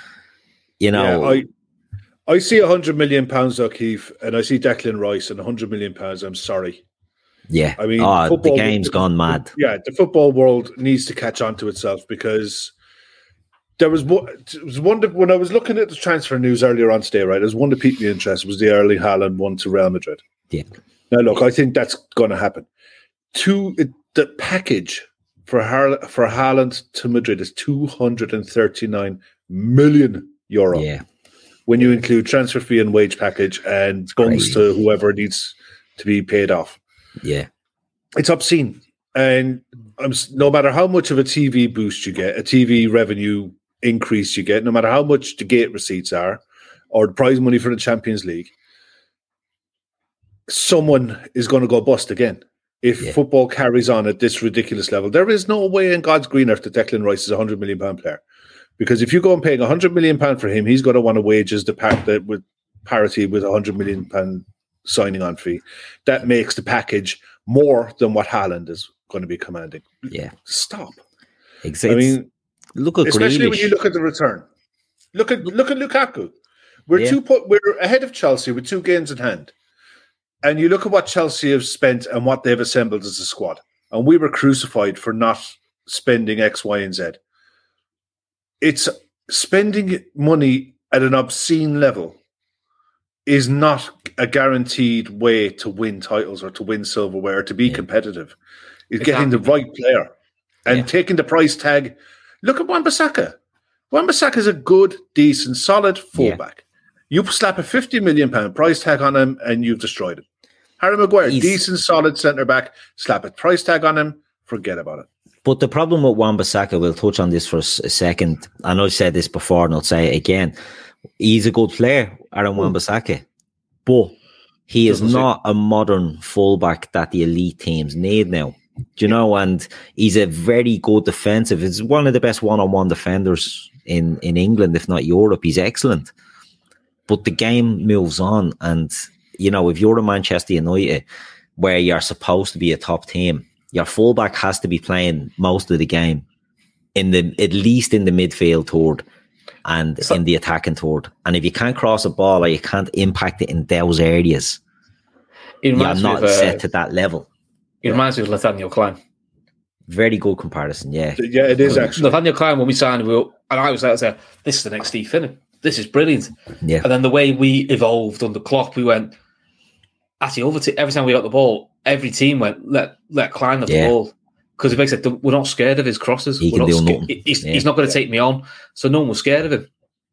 You know. Yeah, I, I see one hundred million pounds, O'Keefe, and I see Declan Rice and one hundred million pounds. I'm sorry. Yeah, I mean, oh, the game's the, gone mad. Yeah, the football world needs to catch on to itself, because there was one. Was one that, when I was looking at the transfer news earlier on today, right? There's one that piqued me interest was the Erling Haaland one to Real Madrid. Yeah. Now, look, I think that's going to happen. Two, it, the package for Har- for Haaland to Madrid is two hundred and thirty nine million euro. Yeah. When you include transfer fee and wage package and bonus to whoever needs to be paid off. Yeah, it's obscene, and um, no matter how much of a T V boost you get, a T V revenue increase you get, no matter how much the gate receipts are, or the prize money for the Champions League, someone is going to go bust again if yeah. football carries on at this ridiculous level. There is no way in God's green earth that Declan Rice is a hundred million pound player, because if you go and paying a hundred million pound for him, he's going to want to wages the par- that with parity with a hundred million pound signing on fee. That makes the package more than what Haaland is going to be commanding. Yeah, stop. Exactly. I mean, look at especially Grealish. when you look at the return. Look at look at Lukaku. We're yeah. two put. We're ahead of Chelsea with two games in hand, and you look at what Chelsea have spent and what they've assembled as a squad, and we were crucified for not spending X, Y, and Z. It's spending money at an obscene level is not a guaranteed way to win titles or to win silverware or to be yeah. competitive. It's exactly. getting the right player and yeah. taking the price tag. Look at Wan-Bissaka. Wan-Bissaka is a good, decent, solid fullback. Yeah. You slap a fifty million pound price tag on him and you've destroyed him. Harry Maguire, He's, decent, solid centre back, slap a price tag on him, forget about it. But the problem with Wan-Bissaka, we'll touch on this for a second. I know I said this before and I'll say it again. He's a good player, Aaron Wan-Bissaka, but he is Doesn't not see. a modern fullback that the elite teams need now. Do you know? And he's a very good defensive. He's one of the best one-on-one defenders in, in England, if not Europe. He's excellent. But the game moves on. And, you know, if you're a Manchester United, where you're supposed to be a top team, your fullback has to be playing most of the game, in the at least in the midfield third and so, in the attacking third. And if you can't cross a ball or you can't impact it in those areas, you're not of, set uh, to that level. It reminds me of Nathaniel Klein. Very good comparison, yeah. Yeah, it is actually. Nathaniel Klein, when we signed him, and I was out there, this is the next Steve Finnan. This is brilliant. Yeah. And then the way we evolved under Klopp, we went, actually, over to, every time we got the ball, every team went, let let Klein have yeah. the ball. Because it makes it, we're not scared of his crosses. He we're can not do sca- nothing. He's, yeah. he's not going to take me on. So no one was scared of him.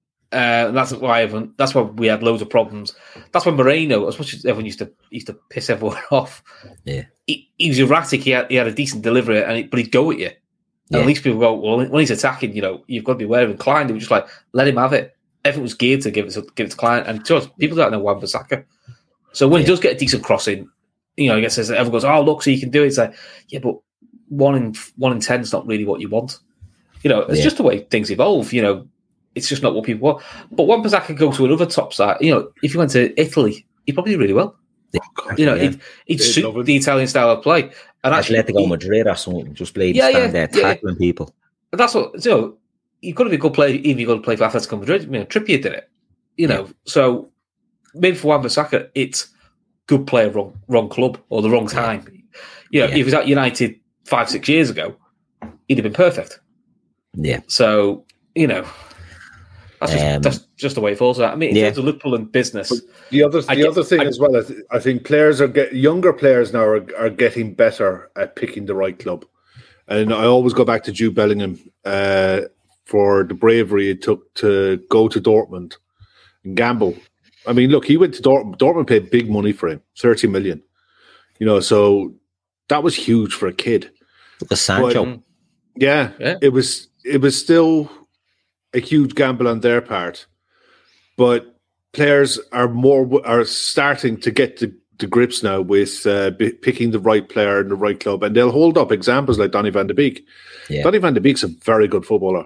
Uh, and that's why everyone, that's why we had loads of problems. That's when Moreno, as much as everyone used to used to piss everyone off, yeah, he, he was erratic. He had he had a decent delivery, and he, but he'd go at you. And yeah. at least people go, well, when he's attacking, you know, you've got to be aware of him. Klein, they were just like, let him have it. Everyone was geared to give it to, give it to Klein, and to us, people don't know Wan-Bissaka. So when yeah. he does get a decent crossing, you know, I guess everyone goes, oh, look, so you can do it. It's like, yeah, but one in one in ten is not really what you want. You know, it's yeah. just the way things evolve. You know, it's just not what people want. But Wan-Bissaka could go to another top side. You know, if you went to Italy, he'd probably do really well. Yeah. You know, yeah. he'd, he'd suit the Italian style of play. And actually, Atletico Madrid or something, just played yeah, stand yeah, there yeah. tackling people. That's what, you know, you've got to be a good player, even if you've got to play for Atletico Madrid. You know, Trippier did it. You know, yeah. so maybe for Wan-Bissaka, it's good player, wrong, wrong club, or the wrong time. You know, yeah. if he was at United five, six years ago, he'd have been perfect. Yeah. So, you know, that's just, um, that's just the way it falls out. I mean, in yeah. terms of Liverpool and business. But the other the I other get, thing I, as well, is I think players are get younger players now are, are getting better at picking the right club. And I always go back to Jude Bellingham uh, for the bravery it took to go to Dortmund and gamble. I mean, look, he went to Dortmund. Dortmund paid big money for him, thirty million. You know, so that was huge for a kid. The Sancho. But, yeah, yeah, it was. It was still a huge gamble on their part, but players are more are starting to get to the grips now with uh, b- picking the right player in the right club, and they'll hold up examples like Donny van de Beek. Yeah. Donny van de Beek's a very good footballer.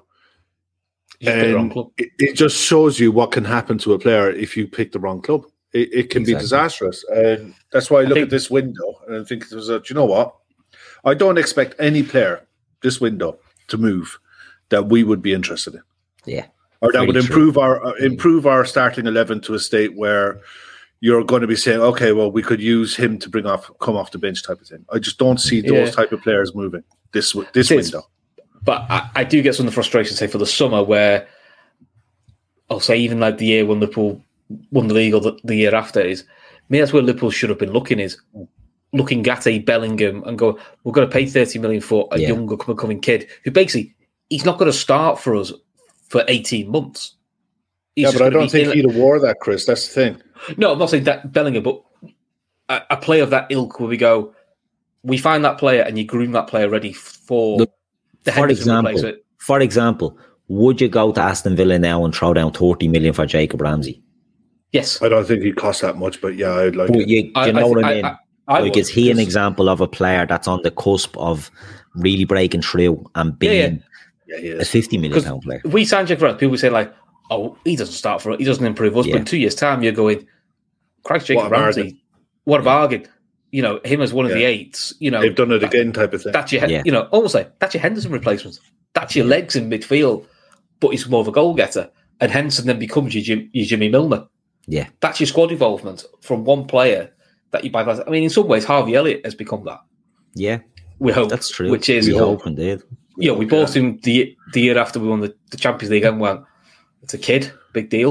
And it, it just shows you what can happen to a player if you pick the wrong club. It, it can exactly. be disastrous, and that's why I look I think, at this window and I think, there's a, do you know what? I don't expect any player this window to move that we would be interested in. Yeah, or that would improve true. our uh, improve our starting eleven to a state where you're going to be saying, okay, well, we could use him to bring off, come off the bench, type of thing. I just don't see those yeah. type of players moving this this it window. Is. But I, I do get some of the frustration, say, for the summer, where I'll say even like the year when Liverpool won the league or the, the year after is, I mean, that's where Liverpool should have been looking, is looking at a Bellingham and go, we're going to pay thirty million for a yeah. younger coming kid who basically, he's not going to start for us for eighteen months. He's yeah, but I don't think in, he'd have wore that, Chris. That's the thing. No, I'm not saying that Bellingham, but a, a player of that ilk where we go, we find that player and you groom that player ready for... Look, The for example, for example, would you go to Aston Villa now and throw down thirty million for Jacob Ramsey? Yes, I don't think he'd cost that much, but yeah, I'd like. But it. You, do you I, know I, what I mean? I, I, like, I is he an example of a player that's on the cusp of really breaking through and being yeah, yeah. Yeah, a fifty million pound player? We signed Jacob Ramsey. People say like, "Oh, he doesn't start for it. He doesn't improve us." Yeah. But in two years' time, you're going, "Christ, Jacob what Ramsey, bargain. What a bargain!" You know, him as one of yeah. the eights. You know, they've done it that, again, type of thing. That's your, yeah. you know, almost like that's your Henderson replacement. That's your legs in midfield, but he's more of a goal getter. And Henderson then becomes your, Jim, your Jimmy Milner. Yeah. That's your squad evolvement from one player that you bypass. I mean, in some ways, Harvey Elliott has become that. Yeah. We hope. That's true. Which is, we hope indeed. Yeah, we bought yeah. him the the year after we won the, the Champions League and went, it's a kid, big deal.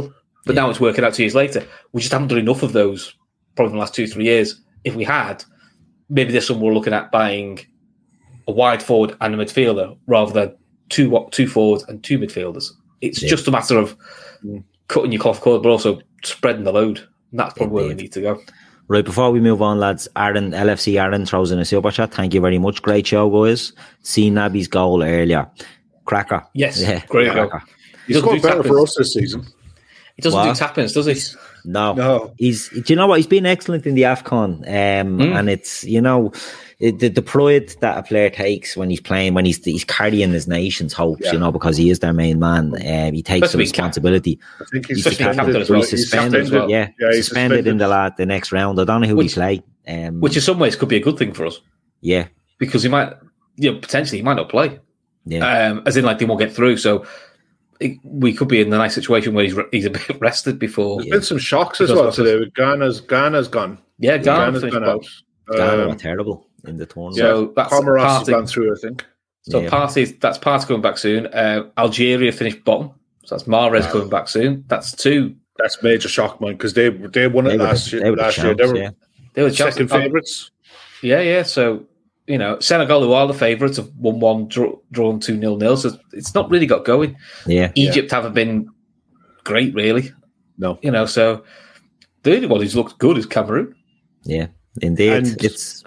But Yeah. now it's working out two years later. We just haven't done enough of those probably in the last two, three years. If we had, maybe this summer we're looking at buying a wide forward and a midfielder rather than two two forwards and two midfielders. It's Yeah. just a matter of cutting your cloth cord, but also spreading the load. And that's probably where we Indeed. need to go. Right, before we move on, lads, Aaron, L F C Aaron throws in a super chat. Thank you very much. Great show, guys. See Naby's goal earlier. Cracker. Yes, Yeah, great goal. cracker. He's doesn't scored do better tap-ins. for us this season. He doesn't What? do tap-ins, does he? No. No. He's, do you know what? He's been excellent in the AFCON. Um, Mm. And it's, you know, it, the, the pride that a player takes when he's playing, when he's he's carrying his nation's hopes, Yeah. you know, because he is their main man. Um, he takes the Especially cap- responsibility. I think he's He's Especially suspended, captain as well. he's He's suspended, captain as well. yeah, Yeah, he's suspended, in the suspended. la- the next round. I don't know who Which- he play. Um, Which in some ways could be a good thing for us yeah, because he might, you know, potentially he might not play. yeah, Um, as in, like, they won't get through. So it, we could be in a nice situation where he's re- he's a bit rested before. There's been some shocks as Because well of- today. With Ghana's Ghana's gone. Yeah, Ghana Ghana's finished gone well. out. Ghana Um, were terrible in the tournament. yeah, So that's Comoros has Partey. gone through, I think. So Yeah. Partey, that's Partey coming back soon. Uh, Algeria finished bottom. So that's Mahrez Wow. coming back soon. That's two. That's major shock, man, because they they won They it were last the- year. they were the Last year, they champs, were yeah. They were second Chelsea- favourites. Yeah, yeah. So, you know, Senegal, who are the favourites, have won one, draw, drawn two nil nil. So it's not really got going. Yeah, Egypt haven't been great, really. No, You know, so the only one who's looked good is Cameroon. yeah, indeed. And- It's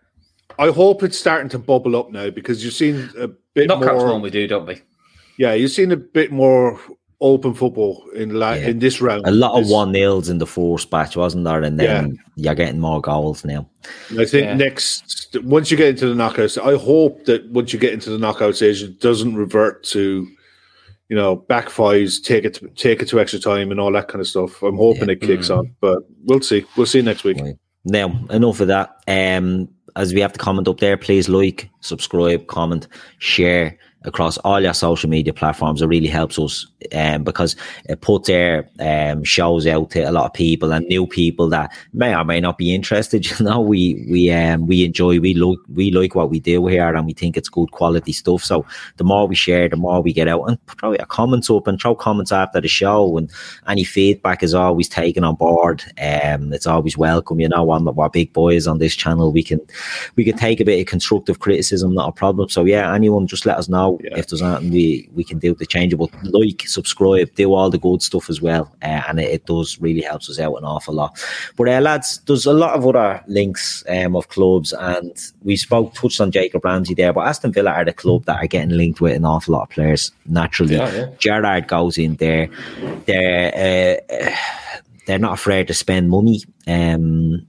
I hope it's starting to bubble up now because you've seen a bit Knockouts more. normally do, don't we? Yeah, you've seen a bit more open football in la- Yeah. in this round. a lot of This- one nils in the first batch, wasn't there? And then you're getting more goals now. And I think Yeah. next, once you get into the knockouts, I hope that once you get into the knockout stage, it doesn't revert to, you know, back fives, take it, to, take it to extra time, and all that kind of stuff. I'm hoping Yeah. it kicks Mm. on, but we'll see. We'll see next week. Right. Now, enough of that. Um, as we have to comment up there, please like, subscribe, comment, share across all your social media platforms. It really helps us um, because it puts our um, shows out to a lot of people and new people that may or may not be interested. You know, we we um, we enjoy, we like we like what we do here, and we think it's good quality stuff. So the more we share, the more we get out, and throw your comments up and throw comments after the show. And any feedback is always taken on board. Um, it's always welcome. You know, I'm, we're big boys on this channel. We can we can take a bit of constructive criticism, not a problem. So yeah, anyone just let us know Yeah. if there's anything we, we can do to change it. But like, subscribe, do all the good stuff as well, uh, and it, it does really helps us out an awful lot. But uh, lads, there's a lot of other links um, of clubs, and we spoke touched on Jacob Ramsey there, but Aston Villa are the club that are getting linked with an awful lot of players naturally. Yeah, yeah. Gerrard goes in there. They're uh, they're not afraid to spend money, um,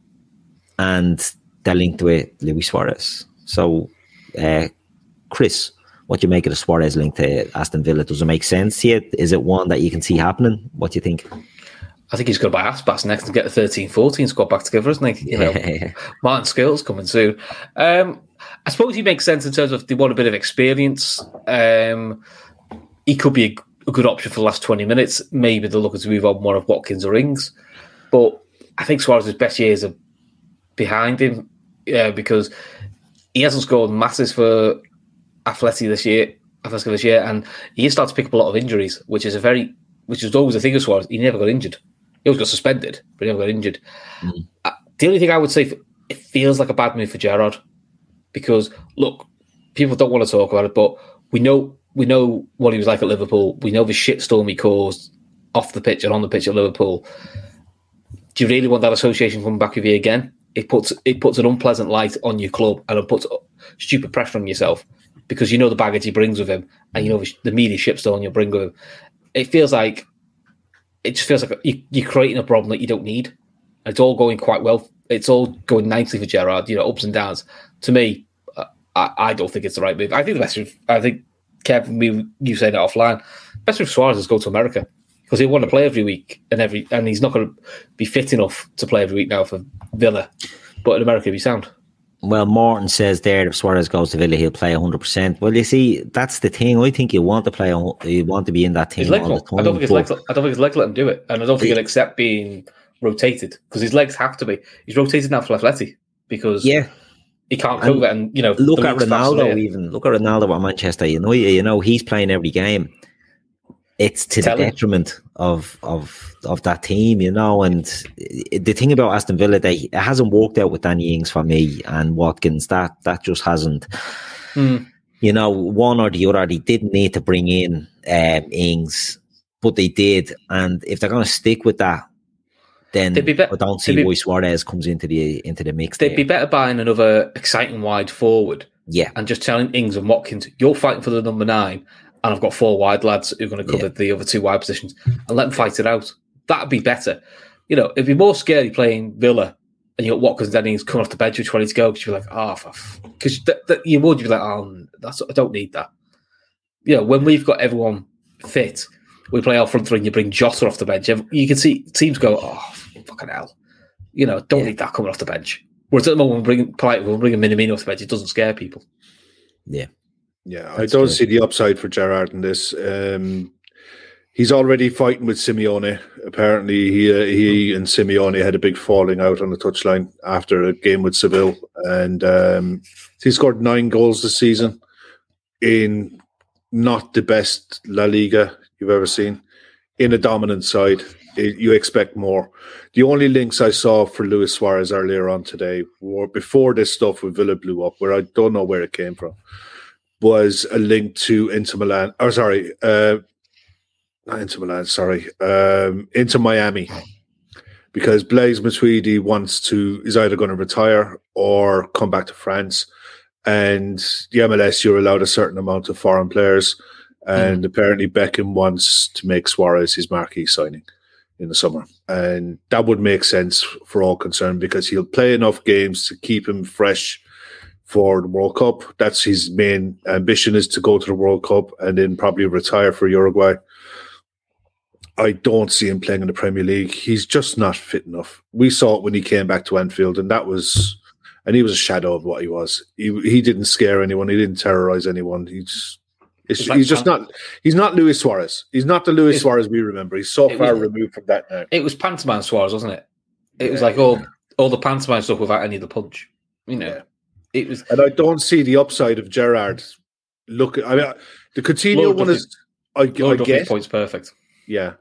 and they're linked with Luis Suarez. So, uh, Chris, what do you make of the Suarez link to Aston Villa? Does it make sense to you? Is it one that you can see happening? What do you think? I think he's got to buy Aspas next to get the thirteen fourteen squad back together, isn't he? You know, Martin Skill's coming soon. Um, I suppose he makes sense in terms of they want a bit of experience. Um, he could be a, a good option for the last twenty minutes. Maybe they're looking to move on one of Watkins or Ings. But I think Suarez's best years are behind him uh, because he hasn't scored masses for Atleti this year, Atletico this year, and he started to pick up a lot of injuries, which is a very, which is always the thing of Suarez. He never got injured. He always got suspended, but he never got injured. Mm. Uh, the only thing I would say, it feels like a bad move for Gerrard because look, people don't want to talk about it, but we know we know what he was like at Liverpool. We know the shitstorm he caused off the pitch and on the pitch at Liverpool. Do you really want that association coming back with you again? It puts it puts an unpleasant light on your club and it puts stupid pressure on yourself because you know the baggage he brings with him and you know the, the media shitstorm you'll bring with him. It feels like it just feels like you, you're creating a problem that you don't need. It's all going quite well. It's all going nicely for Gerrard, you know, ups and downs. To me, uh, I, I don't think it's the right move. I think the best move, I think, Kevin, me, you saying that offline, best move for Suarez is go to America because he'll want to play every week and every, and he's not going to be fit enough to play every week now for Villa. But in America, he'll be sound. Well, Morton says there if Suarez goes to Villa, he'll play one hundred percent. Well, you see, that's the thing. I think you want to play, you want to be in that team His legs all the won't. time. I don't think his but- legs. I don't think his legs let him do it, and I don't think Yeah. he'll accept being rotated because his legs have to be. He's rotated now for Atleti because yeah. he can't And cope it. And you know, Look the at week's fast Ronaldo away. even. Look at Ronaldo at Manchester United. You know, he's playing every game. it's to Telling. the detriment of of of that team, you know. And the thing about Aston Villa, they it hasn't worked out with Danny Ings for me and Watkins. That that just hasn't. Mm. You know, one or the other. They didn't need to bring in um, Ings, but they did. And if they're going to stick with that, then be be- I don't see be- why Suarez comes into the into the mix. They'd there. be better buying another exciting wide forward. Yeah, and just telling Ings and Watkins, you're fighting for the number nine, and I've got four wide lads who are going to cover yeah. the other two wide positions, and let them fight it out. That'd be better. You know, it'd be more scary playing Villa and you got Watkins and Ings coming off the bench with twenty to go because you're like, oh, because th- th- you would, you'd be like, oh, that's I don't need that. You know, when we've got everyone fit, we play our front three and you bring Jota off the bench. You can see teams go, oh, fucking hell. You know, don't yeah. need that coming off the bench. Whereas at the moment, we're bringing polite, we're bringing Minamino off the bench. It doesn't scare people. Yeah, yeah. I don't true. see the upside for Gerrard in this. Um, he's already fighting with Simeone. Apparently, he uh, he and Simeone had a big falling out on the touchline after a game with Seville, and um, he scored nine goals this season in not the best La Liga you've ever seen. In a dominant side, it, you expect more. The only links I saw for Luis Suarez earlier on today, were before this stuff with Villa blew up, where I don't know where it came from, was a link to Inter Milan. Or sorry, uh, not Inter Milan. Sorry, um, Inter Miami, because Blaise Matuidi wants to is either going to retire or come back to France, and the M L S you're allowed a certain amount of foreign players. And mm. apparently Beckham wants to make Suarez his marquee signing in the summer. And that would make sense for all concerned because he'll play enough games to keep him fresh for the World Cup. That's his main ambition, is to go to the World Cup and then probably retire for Uruguay. I don't see him playing in the Premier League. He's just not fit enough. We saw it when he came back to Anfield, and that was, and he was a shadow of what he was. He he didn't scare anyone. He didn't terrorize anyone. He just... It's, like he's just Pan- not. He's not Luis Suarez. He's not the Luis Suarez we remember. He's so far was, removed from that now. It was pantomime Suarez, wasn't it? It yeah, was like all all the pantomime stuff without any of the punch. You know, yeah. It was. And I don't see the upside of Gerrard. Look, I mean, the Coutinho Lord one Duffy, is. I, Lord I get points perfect. Yeah.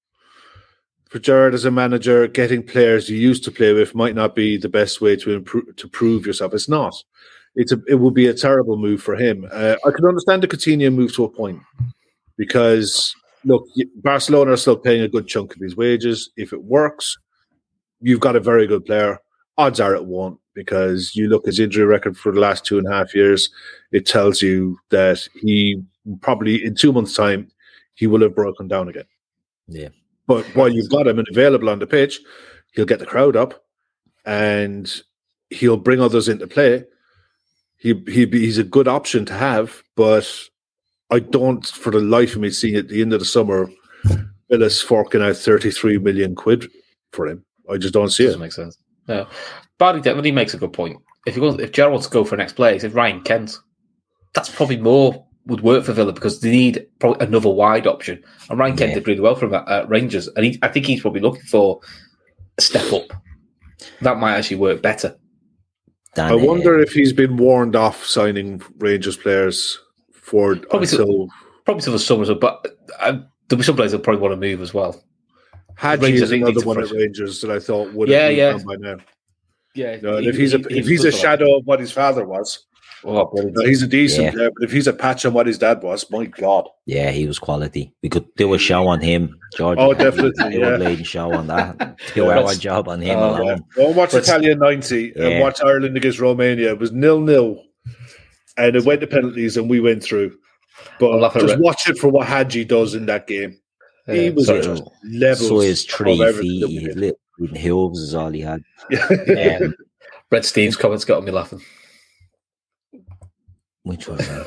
For Gerrard as a manager, getting players you used to play with might not be the best way to improve to prove yourself. It's not. It's a, it would be a terrible move for him. Uh, I can understand the Coutinho move to a point because, look, Barcelona are still paying a good chunk of his wages. If it works, you've got a very good player. Odds are it won't, because you look at his injury record for the last two and a half years, it tells you that he probably, in two months' time, he will have broken down again. Yeah. But while you've got him and available on the pitch, he'll get the crowd up and he'll bring others into play. He he he's a good option to have, but I don't, for the life of me, see at the end of the summer, Villa's forking out thirty-three million quid for him. I just don't see Doesn't it. Make sense. No, Barney definitely makes a good point. If he goes, if Gerrard wants to go for an next player, he said Ryan Kent. That's probably more would work for Villa because they need probably another wide option. And Ryan Kent yeah. did really well for him at, at Rangers, and he, I think he's probably looking for a step up. That might actually work better. Dan, I wonder uh, if he's been warned off signing Rangers players for probably until to, probably to the summer. But uh, there'll be some players that probably want to move as well. Hadji is another one at Rangers that I thought would have yeah, moved yeah. on by now. Yeah, no, he, if he's a he, if he's a shadow of what his father was, oh, no, he's a decent yeah. player. But if he's a patch on what his dad was, my God, yeah, he was quality. We could do a show on him, George. Oh, definitely, do yeah. a lady show on that. Do our job on him. Oh, yeah. Go and watch but, Italian ninety yeah. and watch Ireland against Romania. It was nil nil, and it went to penalties, and we went through. But just watch it for what Hadji does in that game. Yeah, he was just levels. So his three feet, his little hooves is all he had. um, Red Steve's comments got me laughing. Which was that?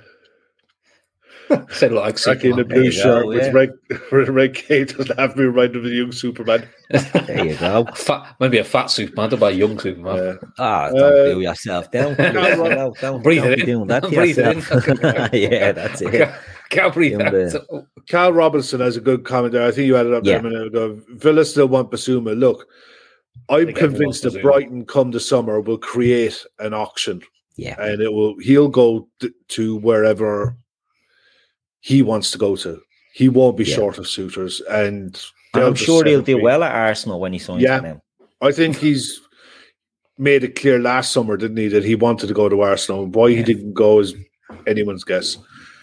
Said like Superman. In a blue shirt go, with yeah. red, with a red cape doesn't have to be reminded of a young Superman. There you go. Fat, maybe a fat Superman, not a young Superman. Yeah. Ah, don't uh, do yourself down. Don't, don't breathe don't it in. Doing that breathe it in. Yeah, that's it. Can't, can't breathe it. Carl Robinson has a good comment there. I think you had it up yeah. there a minute ago. Villa still want Basuma. Look, I'm convinced that Brighton, come the summer, will create an auction. Yeah, and it will. He'll go th- to wherever he wants to go to. he won't be Yeah. short of suitors, and And I'm sure he'll do be. well at Arsenal when he signs Yeah. for them. I think he's made it clear last summer, didn't he, that he wanted to go to Arsenal. Why Yeah. he didn't go is anyone's guess.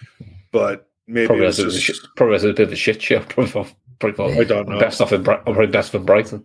But maybe Probably it as, was a, just, shit- probably as a bit of a shit show. Probably for, probably for I don't know. best off in Bri- probably best for Brighton.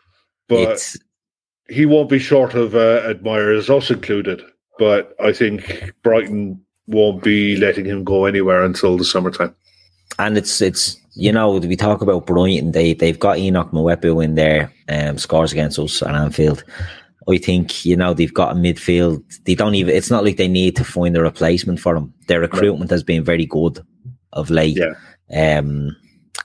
but It's he won't be short of uh, admirers, us included. But I think Brighton won't be letting him go anywhere until the summertime. and it's it's you know, we talk about Brighton, they they've got Enoch Mwepu in there, um, scores against us at Anfield. I think, you know, they've got a midfield. They don't even, it's not like they need to find a replacement for him. Their recruitment has been very good of late. Yeah. Um,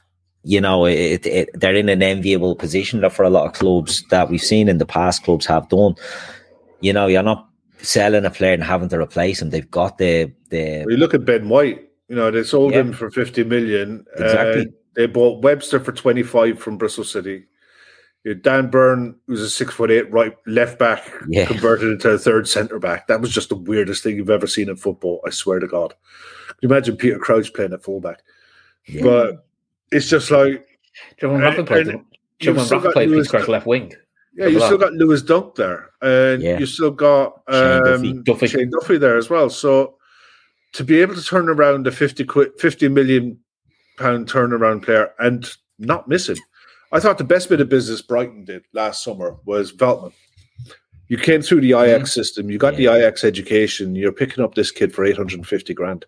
you know, it, it, they're in an enviable position for a lot of clubs that we've seen in the past clubs have done. You know, you're not selling a player and having to replace him. They've got the, the Well, you look at Ben White, you know, they sold Yeah. him for fifty million. Exactly. Uh, they bought Webster for twenty-five from Bristol City. You had Dan Byrne, who's a six foot eight right left back, Yeah. converted into a third centre back. That was just the weirdest thing you've ever seen in football. I swear to God. Can you imagine Peter Crouch playing at fullback? Yeah. But it's just like, Do you remember And- Rafa played? and Do you you've remember still Rafa got played Lewis- Peter Crouch left wing? yeah, you Double still up. got Lewis Dunk there, and Yeah. you still got Shane Duffy. um, Duffy. Shane Duffy there as well. So to be able to turn around a fifty quid, fifty million pound turnaround player and not miss him, I thought the best bit of business Brighton did last summer was Veltman. You came through the Ajax system, you got the Yeah. Ajax education, you're picking up this kid for eight hundred fifty grand.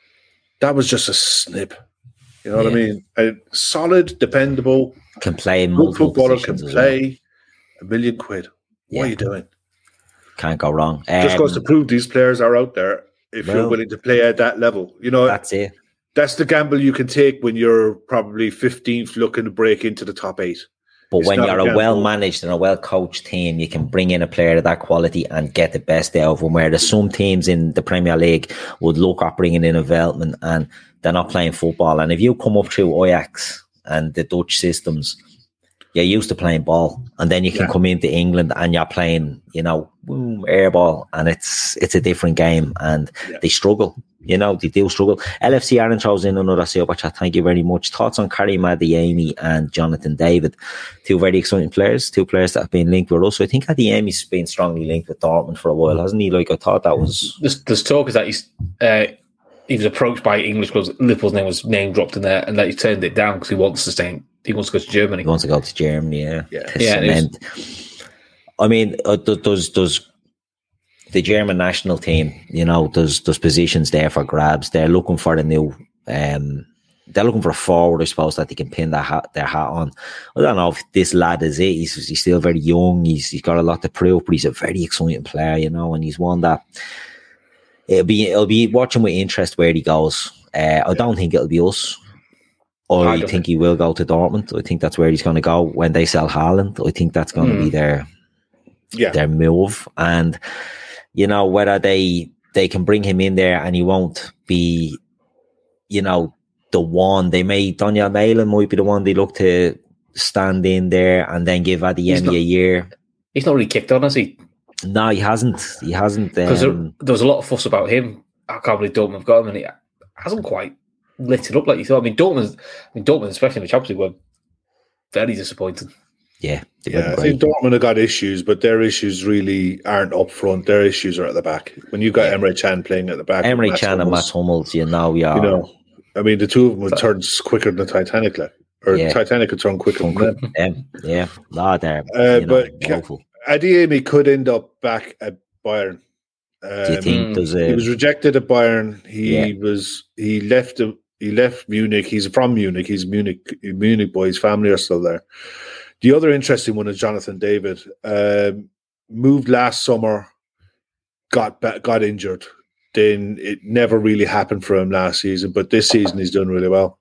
That was just a snip. You know what I Yeah. mean? And solid, dependable, can play in good multiple footballer, can positions as well. play a million quid. What Yeah. are you doing? Can't go wrong. Just goes to Um, prove these players are out there if you're well, willing to play at that level. You know, that's it. that's the gamble you can take when you're probably fifteenth looking to break into the top eight. But It's when not you're a a gamble. well-managed and a well-coached team, you can bring in a player of that quality and get the best out of them. Where there's some teams in the Premier League would look at bringing in a development and they're not playing football. And if you come up through Ajax and the Dutch systems, you're used to playing ball, and then you can Yeah. come into England and you're playing, you know, boom, air ball, and it's it's a different game, and Yeah. they struggle. You know, they do struggle. L F C Aaron throws in another super chat. Thank you very much. Thoughts on Karim Adeyemi and Jonathan David? Two very exciting players, two players that have been linked with us. So I think Adeyemi's been strongly linked with Dortmund for a while, hasn't he? Like, I thought that was... There's, there's talk is that he's uh, he was approached by English clubs. Liverpool's name was name dropped in there, and that he turned it down because he wants to stay. He wants to go to Germany. He wants to go to Germany, yeah. Yeah. To Yeah, it is. cement. I mean, uh, th- does does the German national team, you know, there's there's positions there for grabs. They're looking for a new, um, they're looking for a forward, I suppose, that they can pin their hat, their hat on. I don't know if this lad is it. He's, he's still very young. He's he's got a lot to prove, but he's a very exciting player, you know, and he's one that it'll be it'll be watching with interest where he goes. Uh, I don't think it'll be us. I I don't think he will go to Dortmund. I think that's where he's going to go when they sell Haaland. I think that's going to Mm. be their Yeah. their move. And you know, whether they they can bring him in there and he won't be, you know, the one. They may Daniel Malin might be the one they look to stand in there and then give He's Adeyemi not- a year. He's not really kicked on, has he? No, he hasn't. He hasn't. Because Um, there, there was a lot of fuss about him. I can't believe Dortmund have got him, and he hasn't quite lit it up like you thought. I mean, Dortmund, I mean, Dortmund, especially in the Champions League, were very disappointing. yeah, they Yeah, I went think great. Dortmund have got issues, but their issues really aren't up front. Their issues are at the back. When you've got Yeah. Emre Can playing at the back, with Emre Mats Can and Mats Hummels, Hummels, you know, yeah, you know, I mean, the two of them would turn quicker than the Titanic, like, or Yeah. the Titanic would turn quicker than them. um, yeah, no, they're Uh, you know, but Ca- woeful. Adeyemi could end up back at Bayern. Do you Um, think Mm. there's he a was rejected at Bayern. He Yeah. was he left the- he left Munich. He's from Munich. He's Munich Munich boy. His family are still there. The other interesting one is Jonathan David. Um, moved last summer, got ba- got injured. Then it never really happened for him last season, but this season he's done really well.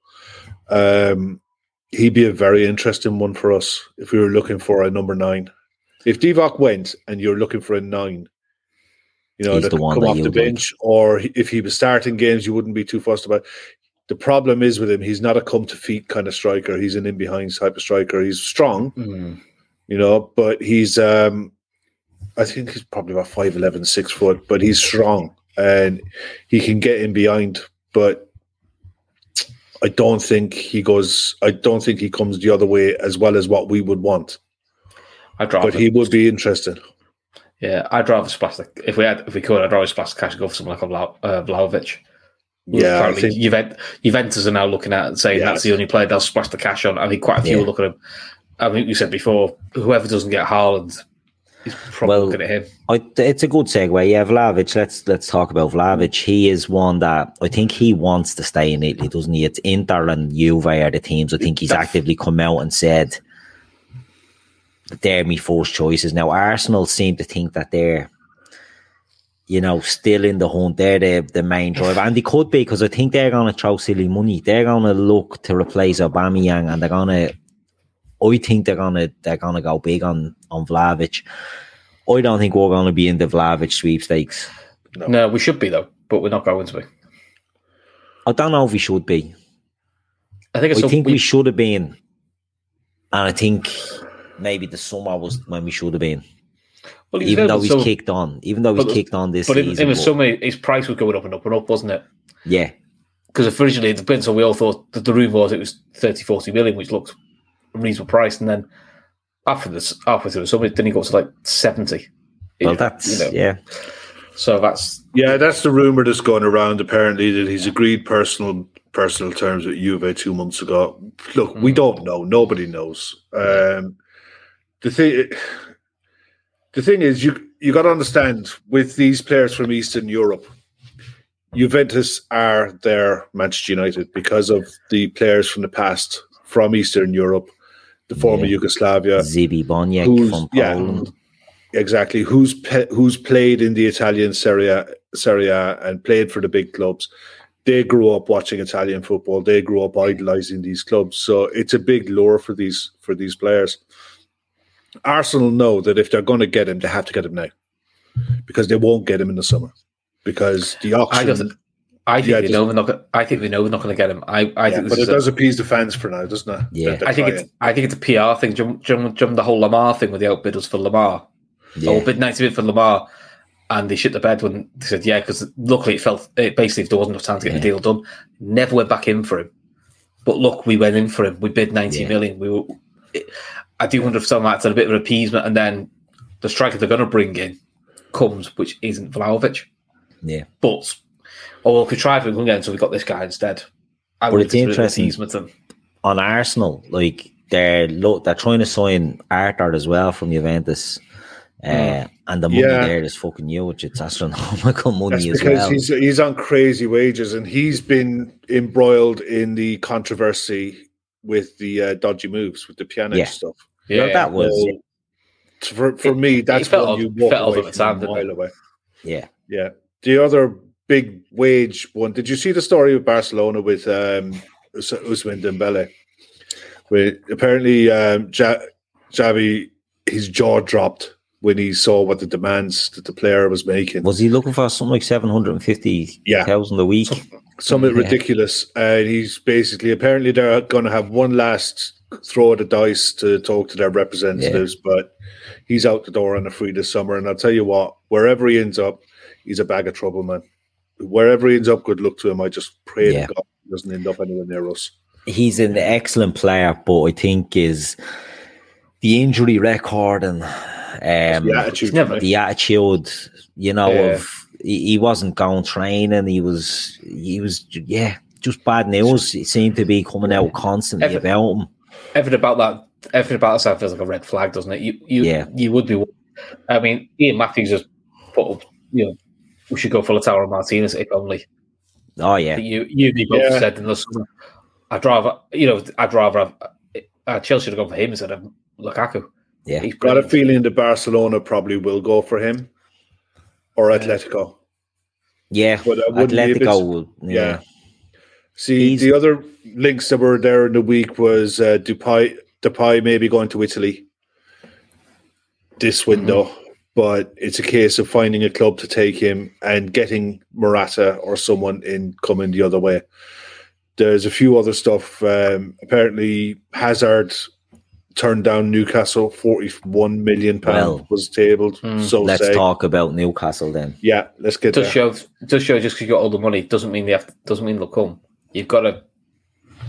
Um, he'd be a very interesting one for us if we were looking for a number nine. If Divock went and you're looking for a nine, you know, He's that the could one come that off you the would like. bench, or he- if he was starting games, you wouldn't be too fussed about. The problem is with him, he's not a come to feet kind of striker. He's an in behind type of striker. He's strong, Mm. you know, but he's, um, I think he's probably about five eleven, six foot, but he's strong and he can get in behind. But I don't think he goes. I don't think he comes the other way as well as what we would want. I'd rather, but he would be interesting. Yeah, I'd rather splash the, if we had if we could. I'd rather splash the cash and go for someone like a Vla, uh, Vlahovic. Yeah, I think Juventus, Juventus are now looking at and saying yeah. that's the only player they'll splash the cash on. I think quite a few yeah. are looking at him. I think you said before, whoever doesn't get Haaland is probably well, looking at him. I, it's a good segue. Yeah, Vlahovic. Let's let's talk about Vlahovic. He is one that I think he wants to stay in Italy, doesn't he? It's Inter and Juve are the teams. I think he's actively come out and said that they're my first choices. Now Arsenal seem to think that they're, you know, still in the hunt. They're the, the main driver. And they could be, because I think they're going to throw silly money. They're going to look to replace Aubameyang, and they're going to, I think they're going to they're going to go big on, on Vlahovic. I don't think we're going to be in the Vlahovic sweepstakes. No. no, we should be, though, but we're not going to be. I don't know if we should be. I think, it's I think we, we should have been. And I think maybe the summer was when we should have been. Well, even though he's so, kicked on, even though he's but, kicked on this but season. But in the summer, his price was going up and up and up, wasn't it? Yeah. Because originally, the been so we all thought that the rumour was it was thirty, forty million, which looked a reasonable price. And then after this, halfway through the summer, then he got to like seventy. Well, that's, you know. yeah. So that's... Yeah, that's the rumour that's going around, apparently, that he's agreed personal personal terms with Juve two months ago. Look, mm. we don't know. Nobody knows. Um, the thing... The thing is, you you got to understand, with these players from Eastern Europe, Juventus are their Manchester United because of the players from the past from Eastern Europe, the former yeah. Yugoslavia. Zibi Boniek from Poland. Yeah, exactly. Who's pe- who's played in the Italian Serie A, Serie A and played for the big clubs. They grew up watching Italian football. They grew up idolising these clubs. So it's a big lure for these for these players. Arsenal know that if they're going to get him, they have to get him now, because they won't get him in the summer, because the auction. I, I think yeah, they know they're not. I think they know they're not going to get him. I, I yeah, think, but this it does a, appease the fans for now, doesn't it? Yeah, I think it's. I think it's a P R thing. Jump, jump, jump the whole Lamar thing with the outbidders for Lamar. Yeah. So bid ninety bid for Lamar, and they shit the bed when they said yeah, because luckily it felt it basically if there wasn't enough time to get yeah. the deal done, never went back in for him. But look, we went in for him. We bid ninety yeah. million. We were. It, I do wonder if some of that's a bit of an appeasement, and then the striker they're going to bring in comes, which isn't Vlahovic. Yeah. But, oh, well, if we tried, we couldn't get him, so we got this guy instead. I but it's interesting. On Arsenal, like, they're lo- they're trying to sign Arthur as well from Juventus. Uh, mm. And the money yeah. there is fucking huge. It's astronomical money That's as well. Because he's, he's on crazy wages, and he's been embroiled in the controversy with the uh, dodgy moves, with the Pjanic yeah. stuff. Yeah, well, that was so, for for me. That's when you walk away from a mile away. Yeah, yeah. The other big wage one. Did you see the story of Barcelona with um, Ousmane Dembele? Where apparently um, ja- Xavi, his jaw dropped when he saw what the demands that the player was making. Was he looking for something like seven hundred and fifty yeah. thousand a week? Some, something yeah. ridiculous. And he's basically apparently they're going to have one last throw of the dice to talk to their representatives, yeah. but he's out the door on a free this summer. And I'll tell you what, wherever he ends up, he's a bag of trouble, man. Wherever he ends up, good luck to him. I just pray yeah. to God he doesn't end up anywhere near us. He's an excellent player, but I think is the injury record and um, the attitude, never, the attitude, you know, yeah. of he, he wasn't going training. He was, he was, yeah, just bad news. It seemed to be coming out constantly Every, about him. Everything about that, everything about that feels like a red flag, doesn't it? You, you, yeah. you would be. I mean, Ian Matthews just put up, you know, we should go for Lautaro Martinez if only. Oh yeah, you, you both yeah. said in the summer. I'd rather, you know, I'd rather have uh, Chelsea should have gone for him instead of Lukaku. Yeah, he's got a feeling that Barcelona probably will go for him or Atletico. Yeah, but Atletico will. Yeah. yeah. See, he's, the other links that were there in the week was uh, Depay, Depay maybe going to Italy this window, mm-hmm. but it's a case of finding a club to take him and getting Morata or someone in coming the other way. There's a few other stuff. Um, apparently, Hazard turned down Newcastle. forty-one million pounds well, was tabled. Mm, so let's say. talk about Newcastle then. Yeah, let's get does there. Show, does show just because you got all the money doesn't mean they have to, doesn't mean they'll come. You've got to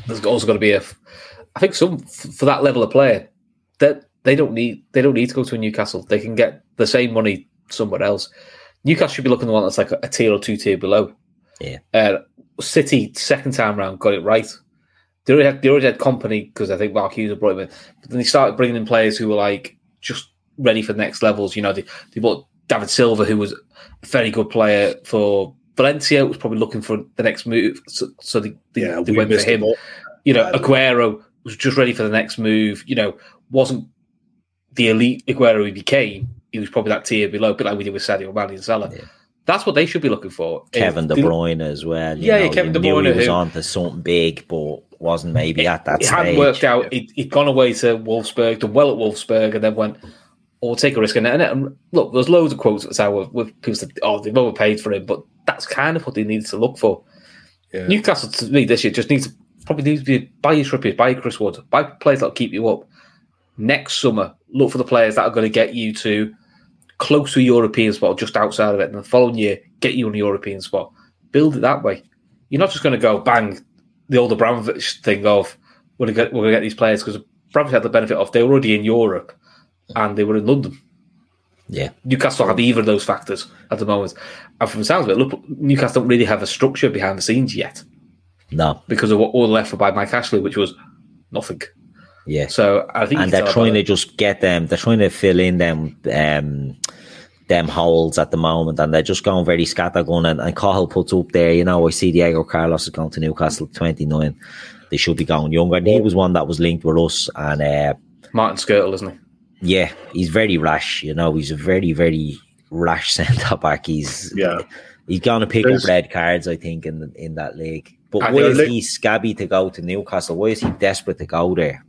there's also got to be a. I think some for that level of player that they don't need they don't need to go to a Newcastle. They can get the same money somewhere else. Newcastle should be looking at one that's like a, a tier or two tier below. Yeah. Uh, City second time round got it right. They already had, they already had company because I think Mark Hughes had brought him in. But then they started bringing in players who were like just ready for the next levels. You know, they, they bought David Silva, who was a very good player for Valencia, was probably looking for the next move. So, so they, they, yeah, they we went for him. You know, Aguero was just ready for the next move. You know, wasn't the elite Aguero he became. He was probably that tier below, a bit like we did with Sadio Mane and Salah. Yeah. That's what they should be looking for. Kevin De Bruyne as well. You yeah, know, yeah, Kevin you De Bruyne knew he was who, on to something big, but wasn't maybe it, at that it stage. It hadn't worked out. He'd, he'd gone away to Wolfsburg, done well at Wolfsburg, and then went, oh, we'll take a risk. And, and, and look, there's loads of quotes that say, well, with people said, oh, they've overpaid for him, but that's kind of what they needed to look for. Yeah. Newcastle, to me, this year just needs to probably needs to be buy your Trippier, buy your Chris Wood, buy players that'll keep you up. Next summer, look for the players that are going to get you to close to a European spot, just outside of it, and the following year, get you on a European spot. Build it that way. You're not just going to go bang the old Abramovich thing of we're going to get, we're going to get these players because Abramovich had the benefit of they were already in Europe and they were in London. Yeah, Newcastle have either of those factors at the moment, and from the sounds of it, look, Newcastle don't really have a structure behind the scenes yet. No, because of what all left for by Mike Ashley, which was nothing. Yeah. So I think, and they're trying to just get them. They're trying to fill in them, um, them holes at the moment, and they're just going very scattergun. And, and Cahill puts up there, you know, I see Diego Carlos is going to Newcastle at twenty-nine. They should be going younger. And he was one that was linked with us. And uh, Martin Skirtle, isn't he? Yeah, he's very rash. You know, he's a very, very rash centre back. He's yeah, he's going to pick There's, up red cards, I think, in the, in that league. But why is he scabby to go to Newcastle? Why is he desperate to go there?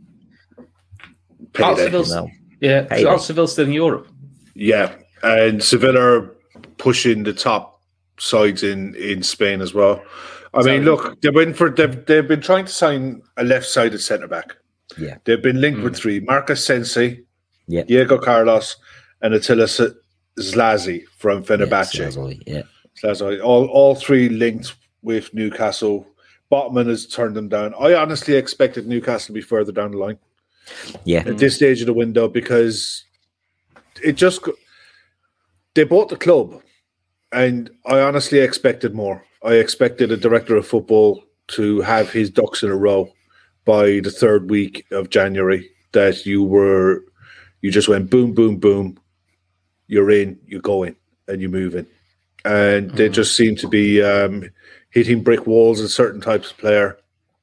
Al Seville's, yeah, Al Seville's still in Europe. Yeah, and Sevilla are pushing the top sides in, in Spain as well. I Sorry. mean, look, they've been for they've they've been trying to sign a left-sided centre back. Yeah, they've been linked mm. with three: Marcus Sensi, yeah, Diego Carlos, and Attila Zlazi from Fenerbahce. Yeah, Zlazi, yeah, Zlazi. All all three linked with Newcastle. Botman has turned them down. I honestly expected Newcastle to be further down the line. Yeah, at this stage of the window, because it just they bought the club, and I honestly expected more. I expected a director of football to have his ducks in a row by the third week of January. That you were, you just went boom, boom, boom. You're in, you go in, and you move in, and mm-hmm. they just seem to be um, hitting brick walls in certain types of player.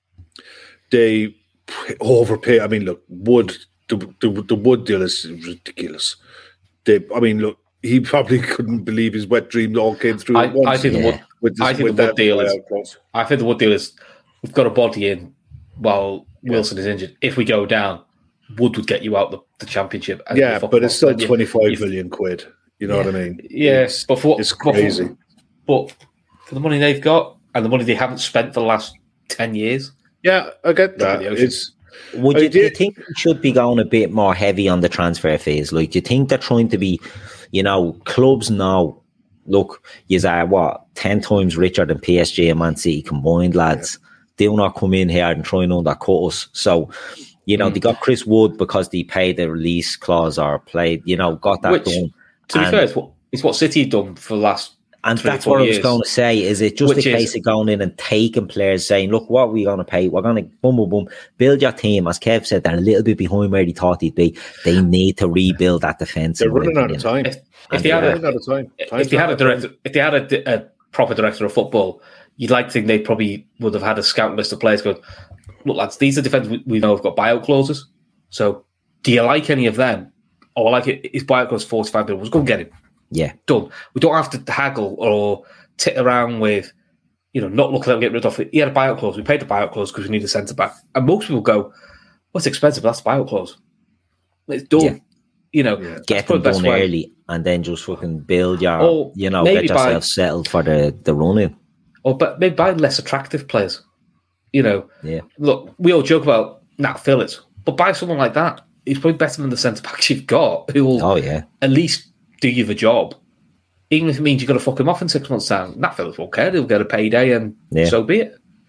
They overpay. I mean, look, Wood. The, the the Wood deal is ridiculous. They, I mean, look, he probably couldn't believe his wet dreams all came through I, at once. I think the Wood. With this, I think the Wood deal is. Close. I think the Wood deal is. We've got a body in while yeah. Wilson is injured. If we go down, Wood would get you out the, the championship. Yeah, but it's still twenty-five million quid. You know yeah. what I mean? Yeah, it's, but for, it's crazy. But for, but for the money they've got and the money they haven't spent for the last ten years. Yeah, I get that. It's. Would you, do you think we should be going a bit more heavy on the transfer phase? Like, do you think they're trying to be, you know, clubs now, look, you are what, ten times richer than P S G and Man City combined, lads. Yeah. Do not come in here and try and undercut us. So, you know, mm. they got Chris Wood because they paid the release clause or played, you know, got that Which, done. To be and, fair, it's what, it's what City have done for the last And Three, that's what years. I was going to say. Is it just Which a case is, of going in and taking players, saying, look, what are we going to pay? We're going to boom, boom, boom, build your team. As Kev said, they're a little bit behind where they thought they'd be. They need to rebuild that defence. They're running out of time. If, if they had a, out of time. If they had a director, if they had a, a proper director of football, you'd like to think they probably would have had a scout list of players going, look, lads, these are defenders we, we know have got buyout clauses. So do you like any of them? Or like it, his buyout clause forty-five billion. Let's go and get him. Yeah. Done. We don't have to haggle or tit around with, you know, not looking at getting rid of it. He had a buyout clause. We paid the buyout clause because we need a centre back. And most people go, well, it's expensive, but that's the buyout clause. It's done. Yeah. You know, yeah. Get them done early and then just fucking build your, or you know, get yourself buy, settled for the, the running. Or but maybe buy less attractive players. You know, yeah. Look, we all joke about Nat Phillips, but buy someone like that. He's probably better than the centre backs you've got, who will oh, yeah. at least do you the job. Even if it means you've got to fuck him off in six months' time. Nat Phillips won't care. He'll get a payday and yeah. so be it.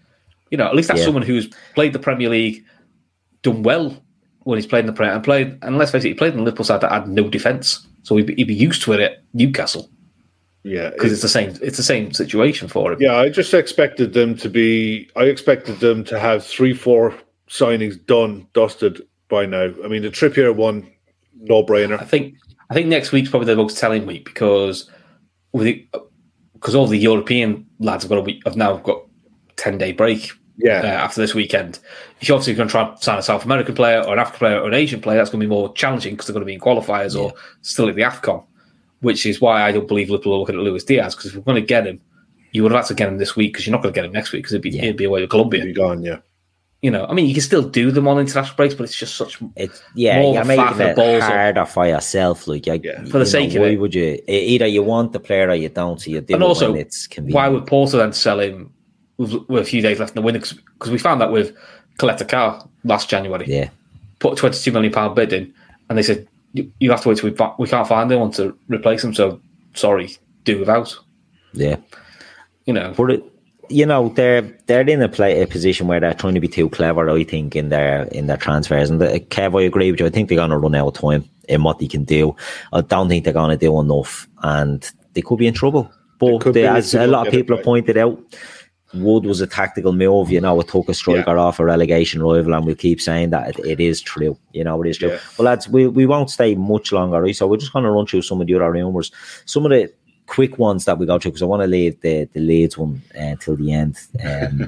You know, at least that's Yeah. someone who's played the Premier League, done well when he's played in the Premier and played. And let's face it, he played in the Liverpool side that had no defence, so he'd be, he'd be used to it at Newcastle. Yeah, because it's the same. It's the same situation for him. Yeah, I just expected them to be. I expected them to have three, four signings done, dusted by now. I mean, the Trippier one, no brainer. I think. I think next week's probably the most telling week because with the, because all the European lads have got a week. Have now got ten day break. Yeah. Uh, after this weekend, if you're obviously going to try and sign a South American player or an African player or an Asian player, that's going to be more challenging because they're going to be in qualifiers yeah. or still at the AFCON. Which is why I don't believe Liverpool are looking at Luis Diaz, because if we're going to get him, you would have had to get him this week because you're not going to get him next week because it'd be, yeah. it'd be away with Colombia. He'd be gone, yeah. You know, I mean, you can still do them on international breaks, but it's just such it's yeah, more you're making it harder for yourself. Like, you, yeah. for the sake know, of why it. Would you either you want the player or you don't? So you do and it also, when it's convenient. Why would Porto then sell him with, with a few days left in the window? Because we found that with Coletta Car last January. Yeah, put a twenty-two million pound bid in, and they said you, you have to wait till we we can't find anyone to replace him. So. Sorry, do without. Yeah, you know, but it, you know they're they're in a play a position where they're trying to be too clever. I think in their in their transfers, and the, Kev, I agree with you. I think they're going to run out of time in what they can do. I don't think they're going to do enough, and they could be in trouble. But they, as a lot of people have pointed out, Wood was a tactical move. You know, it took a striker yeah. off a relegation rival, and we keep saying that it, it is true. You know, it is true. Yeah. Well, lads, we, we won't stay much longer, right? So we're just going to run through some of the other rumours. Some of the quick ones that we go through, because I want to leave the, the Leeds one uh, till the end. Um,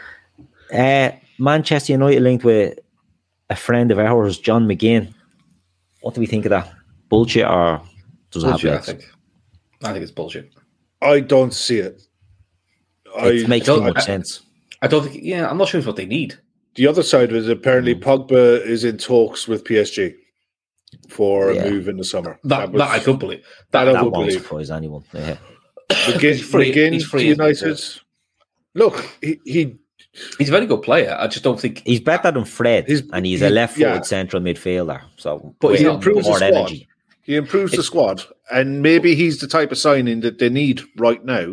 uh, Manchester United linked with a friend of ours, John McGinn. What do we think of that? Bullshit or does it bullshit, have I think. I think it's bullshit. I don't see it. It I makes too much I, sense. I don't think. Yeah, I'm not sure it's what they need. The other side of it is apparently mm. Pogba is in talks with P S G for yeah. a move in the summer. That, that, was, that I could believe. That, that, that I would won't believe. surprise anyone. Yeah. Begin, he's free, begin he's free, United. Look, he, he he's a very good player. I just don't think he's better than Fred, he's, and he's, he's a left-footed yeah. central midfielder. So, but he improves the squad. Energy. He improves it's, the squad, and maybe he's the type of signing that they need right now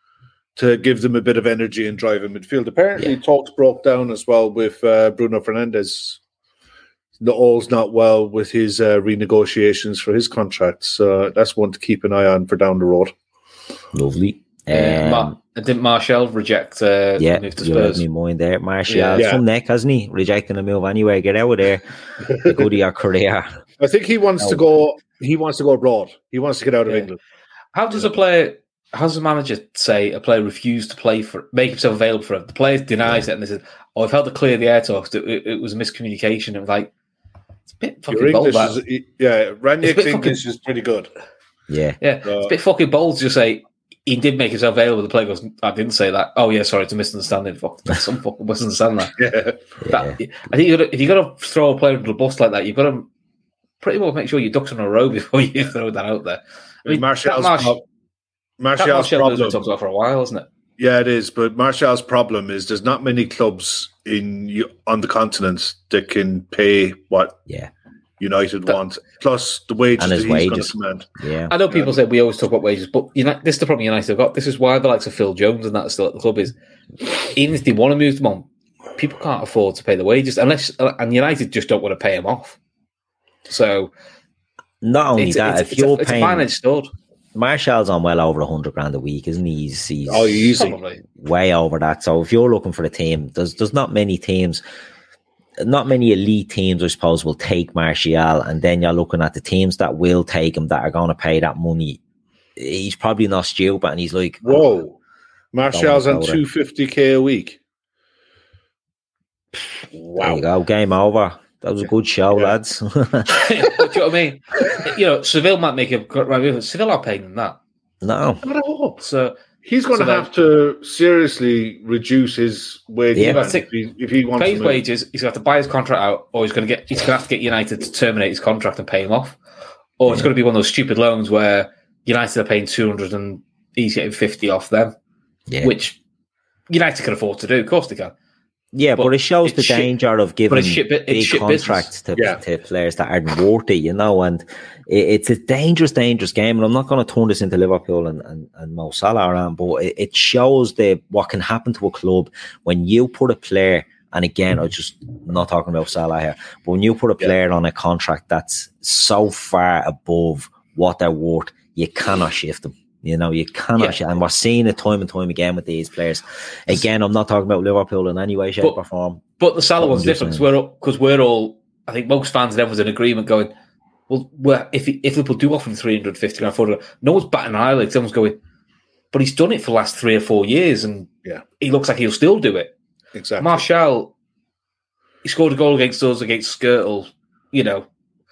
to give them a bit of energy and drive in midfield. Apparently, yeah. talks broke down as well with uh, Bruno Fernandes. The all's not well with his uh, renegotiations for his contract, so that's one to keep an eye on for down the road. Lovely. Um, Mar- didn't Martial reject uh, yeah, move to Spurs? You read me mind there. Martial, yeah. yeah. some neck, hasn't he? Rejecting a move anyway. Get out of there. Go to your career. I think he wants no. to go. He wants to go abroad. He wants to get out of yeah. England. How does a player? How does a manager say a player refused to play for, make himself available for him? The player denies yeah. it and they said, "Oh, I've held to clear the air talks. It, it, it was a miscommunication." And like, it's a bit fucking Your bold. English is, yeah, Ranieri's English fucking, is pretty good. Yeah, yeah, uh, it's a bit fucking bold to just say he did make himself available. The player goes, "I didn't say that." Oh yeah, sorry, it's a misunderstanding. Fuck, some fucking misunderstanding that. yeah. that yeah. I think you gotta, if you got to throw a player into the bus like that, you've got to pretty well make sure your ducks in a row before you throw that out there. I mean, Martial's, Marsh, pro- Martial's Martial problem. Been talked about for a while, isn't it? Yeah, it is. But Martial's problem is there's not many clubs in on the continent that can pay what yeah. United that, want, plus the wages and his that he's wages. going to command. Yeah, I know people yeah. say we always talk about wages, but you know, this is the problem United have got. This is why the likes of Phil Jones and that are still at the club. Is even if they want to move them on, people can't afford to pay the wages unless, and United just don't want to pay him off. So, not only it's, that, it's, if it's you're a, paying, it's a finance sword. Martial's on well over a hundred grand a week, isn't he? He's, he's oh, easy, probably. way over that. So if you're looking for a team, there's there's not many teams, not many elite teams, I suppose, will take Martial, and then you're looking at the teams that will take him that are going to pay that money. He's probably not stupid, and he's like, "Whoa, oh, Martial's on two fifty k a week." Wow, there you go, game over. That was a good show, yeah. lads. Do you know what I mean? You know, Seville might make a right move. Seville are paying them that. No. Not at all. So he's going so to have to seriously reduce his wages yeah. if, he, if he wants pay his to wages. He's going to have to buy his contract out, or he's going to get he's going to have to get United to terminate his contract and pay him off, or yeah. it's going to be one of those stupid loans where United are paying two hundred and he's getting fifty off them, yeah. which United can afford to do. Of course they can. Yeah, but, but it shows the shit, danger of giving shit, big contracts to, yeah. to players that aren't worth it, you know, and it, it's a dangerous, dangerous game. And I'm not going to turn this into Liverpool and, and, and Mo Salah around, but it, it shows the what can happen to a club when you put a player, and again, I'm just not talking about Salah here, but when you put a player yeah. on a contract that's so far above what they're worth, you cannot shift them. You know, you cannot, yeah. and we're seeing it time and time again with these players. Again, I'm not talking about Liverpool in any way, shape, but, or form. But the Salah one's different because we're because we're all. I think most fans and everyone's in agreement. Going, well, we're, if if Liverpool do offer him three hundred fifty grand, four hundred, no one's batting an eyelid. Someone's going, but he's done it for the last three or four years, and yeah, he looks like he'll still do it. Exactly. Martial, he scored a goal against us against Skirtle. You know,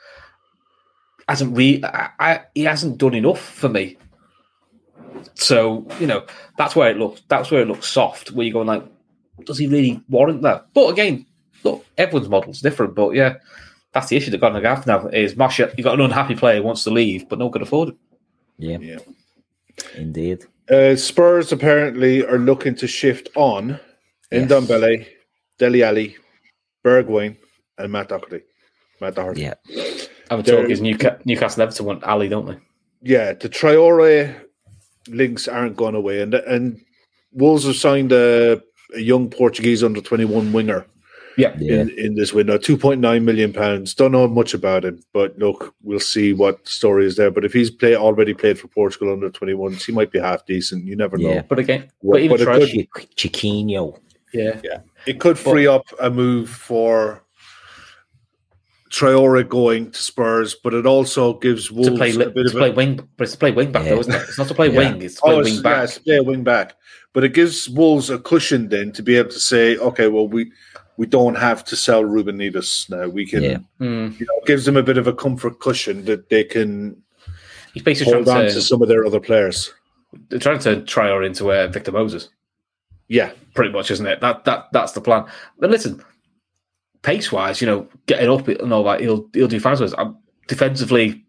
hasn't re. I, I, he hasn't done enough for me. So, you know, that's where it looks that's where it looks soft, where you're going like, does he really warrant that? But again, look, everyone's model's different, but yeah, that's the issue they've got in the gap now is Martial, you've got an unhappy player who wants to leave, but no one can afford it. Yeah. Yeah. Indeed. Uh, Spurs apparently are looking to shift on in yes. Ndombele, Dele Alli, Bergwijn, and Matt Doherty. Matt Doherty. Yeah. I'm talking is Newcastle, Newcastle Everton want Ali, don't they? Yeah, the Traore links aren't gone away, and and Wolves have signed a, a young Portuguese under twenty-one winger. Yeah, in, yeah. in this window, two point nine million pounds. Don't know much about him, but look, we'll see what the story is there. But if he's play already played for Portugal under twenty-ones, he might be half decent. You never yeah. know. But again, what, but even but try Ch- Chiquinho. Yeah, yeah, it could free but, up a move for Traore going to Spurs, but it also gives Wolves to play, a bit to of play a, wing. But it's to play wing back, yeah. though, isn't it? It's not to play yeah. wing; it's to play oh, wing back. Yeah, it's to play a wing back. But it gives Wolves a cushion then to be able to say, okay, well, we we don't have to sell Ruben Neves now. We can, yeah. mm. you know, it gives them a bit of a comfort cushion that they can He's basically hold on to, to some of their other players. They're trying to try her into uh, Victor Moses. Yeah, pretty much, isn't it? That that that's the plan. But listen, pace wise, you know, getting up and all that, he'll he'll do fine. Um, defensively,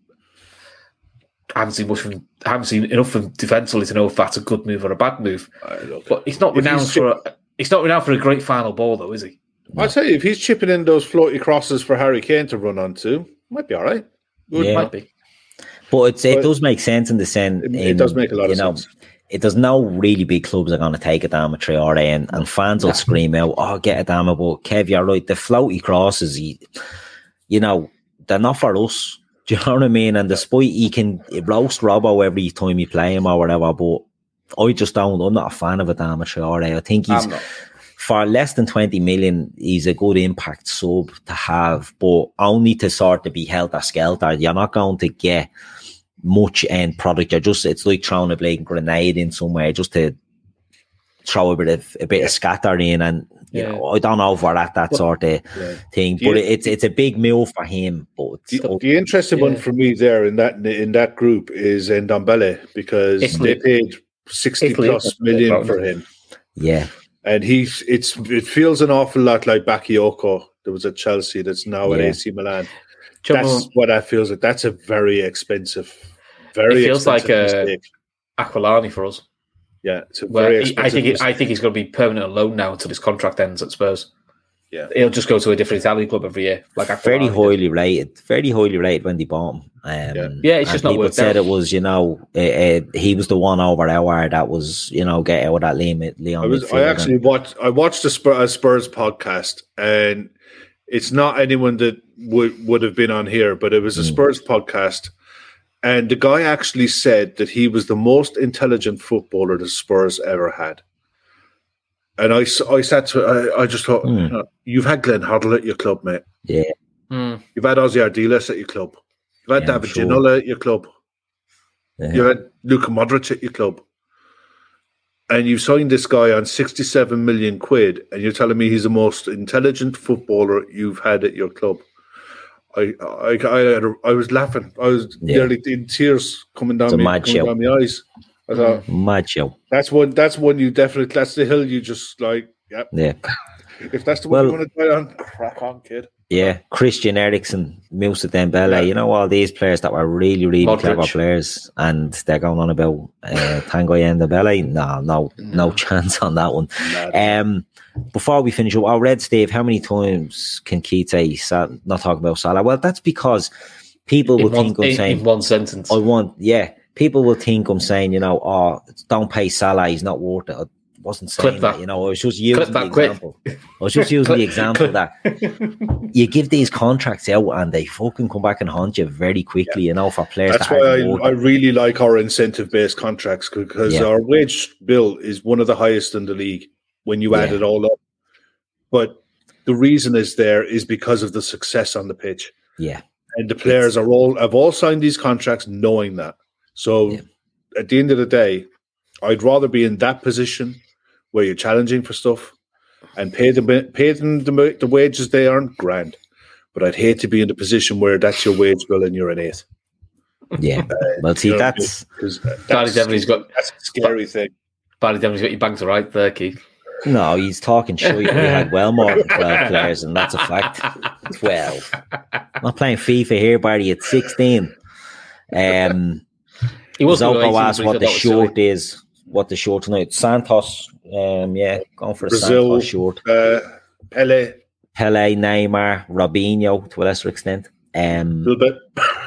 I haven't seen much from, I haven't seen enough from defensively to know if that's a good move or a bad move. Right, but he's not renowned he's for a, he's not renowned for a great final ball, though, is he? I'll tell you, if he's chipping in those floaty crosses for Harry Kane to run onto, might be all right. It yeah. might be. But it's, it but does make sense in the sense. It, in, it does make a lot you of know, sense. It does no really big clubs are going to take a damn Traore, and, and fans will yeah. scream out, "Oh, get a damn!" But Kev, you're right. The floaty crosses, he, you know, they're not for us. Do you know what I mean? And despite he can roast Robbo every time you play him or whatever, but I just don't. I'm not a fan of a damn Traore. I think he's for less than twenty million. He's a good impact sub to have, but only to sort of be held at skelter. You're not going to get much end product. You're just, it's like throwing a blatant grenade in somewhere just to throw a bit of a bit yeah. of scatter in, and you yeah. know, I don't know for that that well, sort of yeah. thing. But you, it's it's a big move for him. But the, the interesting yeah. one for me there in that in that group is Ndombele, because Italy. they paid sixty Italy. plus million for him. Yeah, and he's it's it feels an awful lot like Bakayoko. There was at Chelsea that's now yeah. at A C Milan. That's what that feels like. That's a very expensive. Very it feels like a Aquilani for us. Yeah, it's a very expensive he, I think it, I think he's going to be permanent alone now until his contract ends at Spurs. Yeah, he'll just go to a different Italian club every year. Like Aquilani very highly did. rated, very highly rated when they bought him. Um, yeah. yeah, it's just not people worked said out. It was, you know, uh, uh, he was the one over our that was, you know, get out of that Leon. Leon I, was, I actually and, watched. I watched the Spurs, a Spurs podcast, and it's not anyone that would would have been on here, but it was a mm. Spurs podcast. And the guy actually said that he was the most intelligent footballer the Spurs ever had. And I, I sat to, I, I just thought, mm. you know, you've had Glenn Hoddle at your club, mate. Yeah. Mm. You've had Ozzy Ardiles at your club. You've had yeah, David sure. Ginola at your club. Yeah. You've had Luka Modric at your club. And you've signed this guy on sixty-seven million quid, and you're telling me he's the most intelligent footballer you've had at your club. I I I, I was laughing. I was yeah. nearly in tears coming down, me, coming down my eyes. I thought, mad show. That's one. That's one you definitely. That's the hill you just like. Yep. Yeah. If that's the well, one you want to die on, crack on, kid. Yeah, Christian Eriksen, Moussa Dembele, yeah. you know, all these players that were really, really Modric. clever players, and they're going on about uh, Tanguy Ndombele. No, no, no, no chance on that one. Um, before we finish up, I read, Steve, how many times can Keith say, not talking about Salah? Well, that's because people will think I'm in, saying... In one sentence. I want, yeah, people will think I'm saying, you know, oh, don't pay Salah, he's not worth it. Wasn't saying that. that, you know, I was just using the example. I was just using the example that you give these contracts out and they fucking come back and haunt you very quickly, yeah. you know, for players. That's why I, I really like our incentive-based contracts because yeah. our wage bill is one of the highest in the league when you add yeah. it all up. But the reason is there is because of the success on the pitch. Yeah. And the players it's, are all have all signed these contracts knowing that. So yeah. at the end of the day, I'd rather be in that position where you're challenging for stuff and pay them, pay them the, the wages they earn, grand. But I'd hate to be in the position where that's your wage bill and you're an eighth. Yeah. Uh, well, see, that's... Because Barry Devlin's got... That's a scary thing. Barry Devlin's got your bank to right there, Keith. No, he's talking shit. We had well more than twelve players, and that's a fact. twelve. I'm not playing FIFA here, Barry. It's sixteen. Um, he was Zoko asked what the short is. What the short tonight? Santos. Um, yeah, going for the Brazil, Santos short. Uh, Pele, Pele, Neymar, Robinho to a lesser extent. Um, a little bit.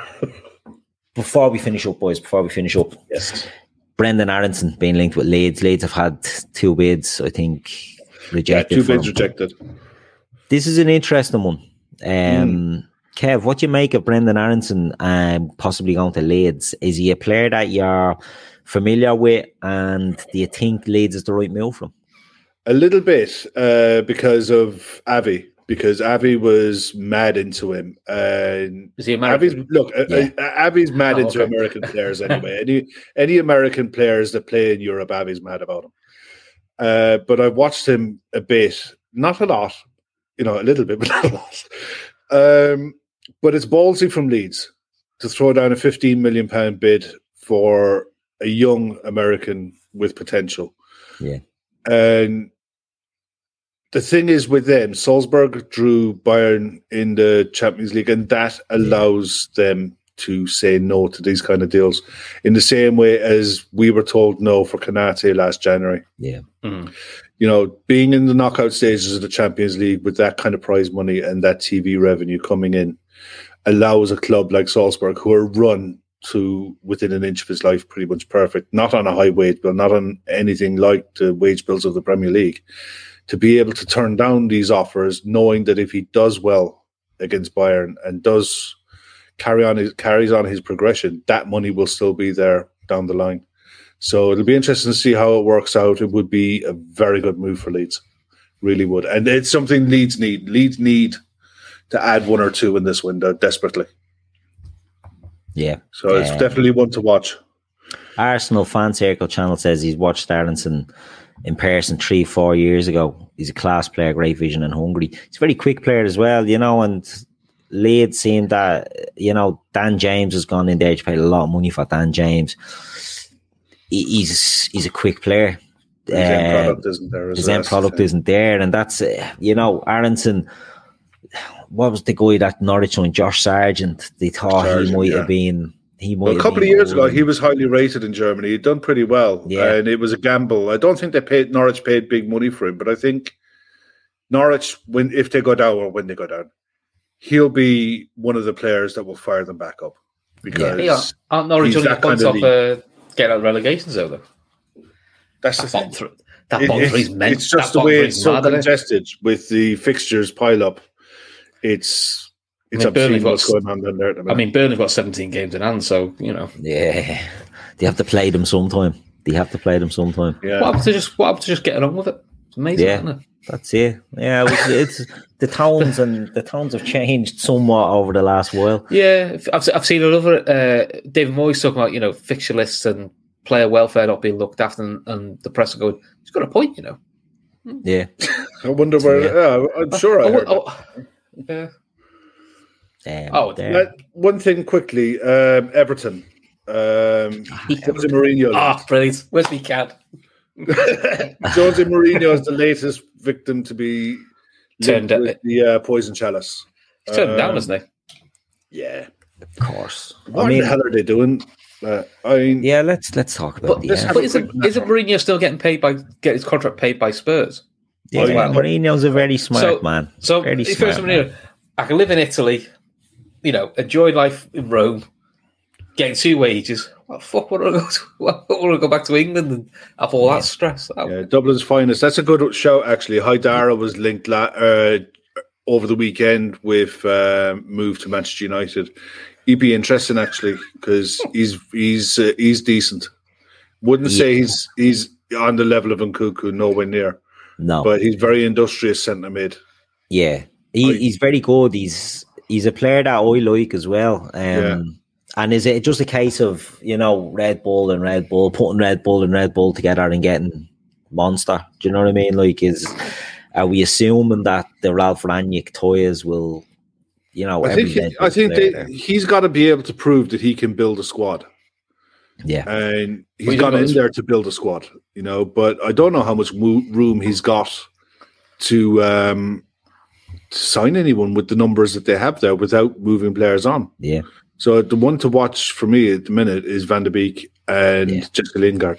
Before we finish up, boys. Before we finish up, yes. Brendan Aronson being linked with Leeds. Leeds have had two bids, I think, rejected. Yeah, two bids him. rejected. This is an interesting one. Um, mm. Kev, what do you make of Brendan Aronson um, possibly going to Leeds? Is he a player that you're familiar with, and do you think Leeds is the right move for him? A little bit, uh, because of Avi. Because Avi was mad into him. And is he American? Avi's, look, yeah. uh, Avi's mad oh, into okay. American players anyway. any any American players that play in Europe, Avi's mad about him. Uh, but I've watched him a bit, not a lot, you know, a little bit, but not a lot. Um, but it's ballsy from Leeds to throw down a fifteen million pounds bid for a young American with potential. Yeah. And the thing is with them, Salzburg drew Bayern in the Champions League, and that allows yeah. them to say no to these kind of deals in the same way as we were told no for Konate last January. Yeah. Mm. You know, being in the knockout stages of the Champions League with that kind of prize money and that T V revenue coming in allows a club like Salzburg, who are run to within an inch of his life pretty much perfect, not on a high wage bill, not on anything like the wage bills of the Premier League, to be able to turn down these offers, knowing that if he does well against Bayern and does carry on his carries on his progression, that money will still be there down the line. So it'll be interesting to see how it works out. It would be a very good move for Leeds, really would, and it's something Leeds need. Leeds need to add one or two in this window desperately. Yeah, so it's um, definitely one to watch. Arsenal Fan Circle channel says he's watched Aronson in person three, four years ago. He's a class player, great vision and hungry. He's a very quick player as well, you know, and Leeds seeing that, you know, Dan James has gone in there to pay a lot of money for Dan James. He's he's a quick player. His uh, end product isn't there. His end product isn't there. And that's, uh, you know, Aronson, what was the guy that Norwich on, Josh Sargent? They thought Sargent, he might yeah. have been... He well, a couple of years ago, he was highly rated in Germany. He'd done pretty well, yeah. and it was a gamble. I don't think they paid Norwich paid big money for him, but I think Norwich, when if they go down or when they go down, he'll be one of the players that will fire them back up. Because yeah, aren't Norwich only points off uh, getting out of relegation zone though? That's that the thing. Th- that it, bottom three's meant. It's just the way it's so congested with the fixtures pile up. It's. It's I mean, Burnley's what's going on down there at the I mean, Burnley's got seventeen games in hand, so, you know. Yeah. They have to play them sometime. They have to play them sometime. Yeah. What happened to just, what happened to just getting on with it? It's amazing, yeah, isn't it? That's it. Yeah, it was, it's the tones and the tones have changed somewhat over the last while. Yeah, I've, I've seen another, uh, David Moyes talking about, you know, fixture lists and player welfare not being looked after, and, and the press are going, he's got a point, you know. Yeah. I wonder where, yeah, yeah I'm sure I, I heard oh, yeah. Um, oh, that, one thing quickly. Um, Everton. Um, Jose Mourinho. Ah, oh, brilliant. Where's me cat? Jose Mourinho is the latest victim to be turned down the uh, Poison Chalice. He's turned um, down, hasn't he? Yeah, of course. What I mean, the hell are they doing? Uh, I mean, yeah, let's let's talk about But, the. let's Uh, have but a isn't, quick- isn't Mourinho still getting paid by get his contract paid by Spurs? yeah, Oh, yeah. Mourinho's a very smart So- man. So very if smart first man. Mourinho, I can live in Italy, you know, enjoy life in Rome, getting two wages. What the fuck would I go to? What would I go back to England and have all that stress? Oh, yeah, Dublin's finest. That's a good shout, actually. Haidara was linked la- uh, over the weekend with uh, move to Manchester United. He'd be interesting, actually, because he's he's uh, he's decent. Wouldn't Yeah. say he's he's on the level of Nkunku, nowhere near, No, but he's very industrious centre mid. yeah, he, I- he's very good. He's he's a player that I like as well. Um, Yeah. And is it just a case of, you know, Red Bull and Red Bull, putting Red Bull and Red Bull together and getting Monster? Do you know what I mean? Like, is are we assuming that the Ralph Rangnick Toyas will, you know, I every think Red he, Bull I think player they, there? he's got to be able to prove that he can build a squad. Yeah, And he's Well, gone he in does. there to build a squad, you know. But I don't know how much wo- room he's got to, um, to sign anyone with the numbers that they have there without moving players on. yeah. So the one to watch for me at the minute is Van de Beek and Yeah. Jessica Lingard.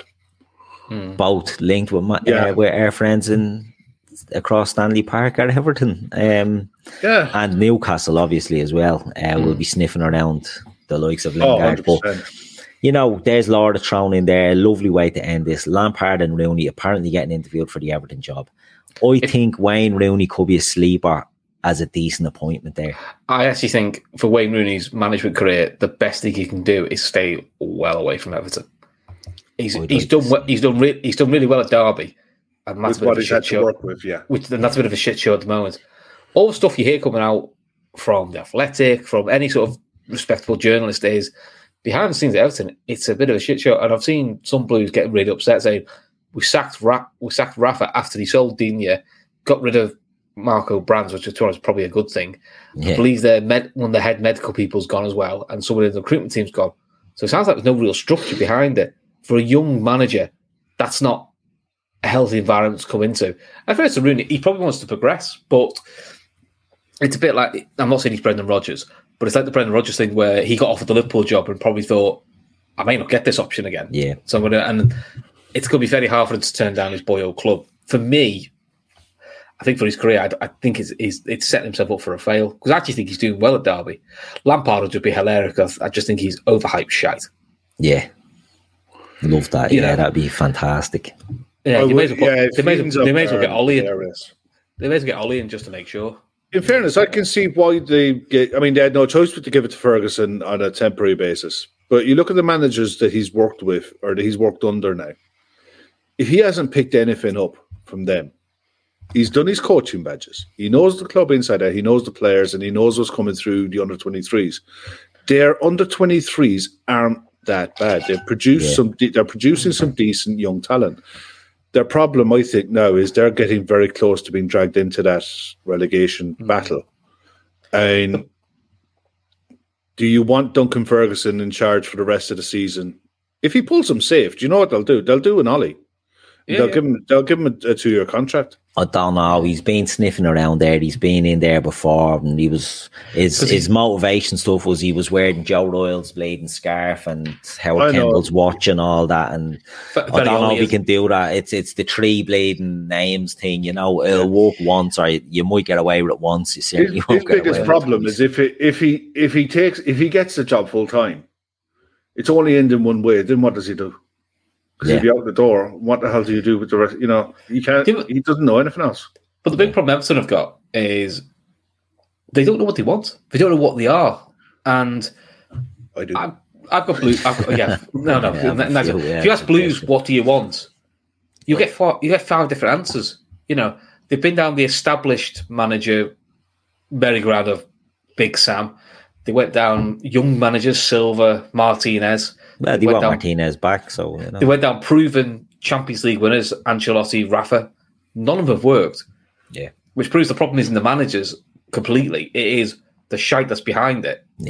Both linked with my, Yeah. uh, with our friends in across Stanley Park at Everton, um, Yeah. and Newcastle obviously as well. Uh, Will be sniffing around the likes of Oh, Lingard. But one hundred percent. you know, there's Laura thrown in there. Lovely way to end this. Lampard and Rooney apparently getting interviewed for the Everton job. I think Wayne Rooney could be a sleeper as a decent appointment there. I actually think for Wayne Rooney's management career, the best thing he can do is stay well away from Everton. He's I'd he's like done to well, he's done re- he's done really well at Derby, and that's With a bit what of a he's had shit to show. work with, yeah. Which and that's a bit of a shit show at the moment. All the stuff you hear coming out from the Athletic, from any sort of respectable journalist is behind the scenes at Everton. It's a bit of a shit show, and I've seen some Blues getting really upset saying we sacked Ra- we sacked Rafa after he sold Digne, got rid of Marco Brands, which I thought was probably a good thing. I Yeah, believe their med- one of the head medical people's gone as well, and someone in the recruitment team's gone. So it sounds like there's no real structure behind it. For a young manager, that's not a healthy environment to come into. I've heard to Rooney, he probably wants to progress, but it's a bit like, I'm not saying he's Brendan Rodgers, but it's like the Brendan Rodgers thing where he got offered the Liverpool job and probably thought, I may not get this option again. yeah. So I'm gonna, and it's going to be very hard for him to turn down his boy old club. For me, I think for his career, I, I think it's, it's, it's setting himself up for a fail. Because I actually think he's doing well at Derby. Lampard would just be hilarious because I just think he's overhyped shite. Yeah. Love that. You Yeah, know. that'd be fantastic. Yeah, I they, may as would- well put, yeah, they, may as well, Fiends they up may as well there get Ollie in. there is. They may as well get Ollie in just to make sure. In fairness, I can see why they get. I mean, they had no choice but to give it to Ferguson on a temporary basis. But you look at the managers that he's worked with or that he's worked under now. If he hasn't picked anything up from them, he's done his coaching badges. He knows the club inside out. He knows the players, and he knows what's coming through the under twenty-threes. Their under twenty-threes aren't that bad. They've produced Yeah. some. They're producing some decent young talent. Their problem, I think, now is they're getting very close to being dragged into that relegation Mm-hmm. battle. And do you want Duncan Ferguson in charge for the rest of the season? If he pulls them safe, do you know what they'll do? They'll do an Ollie. Yeah, they'll yeah. give him. They'll give him a, a two-year contract. I don't know. He's been sniffing around there. He's been in there before, and he was his 'Cause his he- motivation stuff was he was wearing Joe Royle's bleeding scarf and Howard I know. Kendall's watch and all that. And Ve- I very don't know Ollie if he is- can do that. It's it's the three bleeding names thing. You know, it'll work once, or you might get away with it once. You His, certainly his won't get away biggest with it problem twice. is if it, if he if he takes if he gets the job full time, it's only ending one way. Then what does he do? Because Yeah. if you're out the door, what the hell do you do with the rest? You know, he can't. Yeah, but- He doesn't know anything else. But the big problem Everton have got is they don't know what they want. They don't know what they are. And I do. I've, I've got Blues. I've got, yeah, no, no. Yeah, no, I've no, a few, if yeah, you ask Blues, definitely. what do you want? You get four, you get five different answers. You know, they've been down the established manager merry-go-round of Big Sam. They went down young managers, Silva, Martinez. Well, they went want down- Martinez back, so you know. They went down proven Champions League winners, Ancelotti, Rafa. None of them have worked. Yeah. Which proves the problem isn't the managers completely. It is the shite that's behind it. Yeah.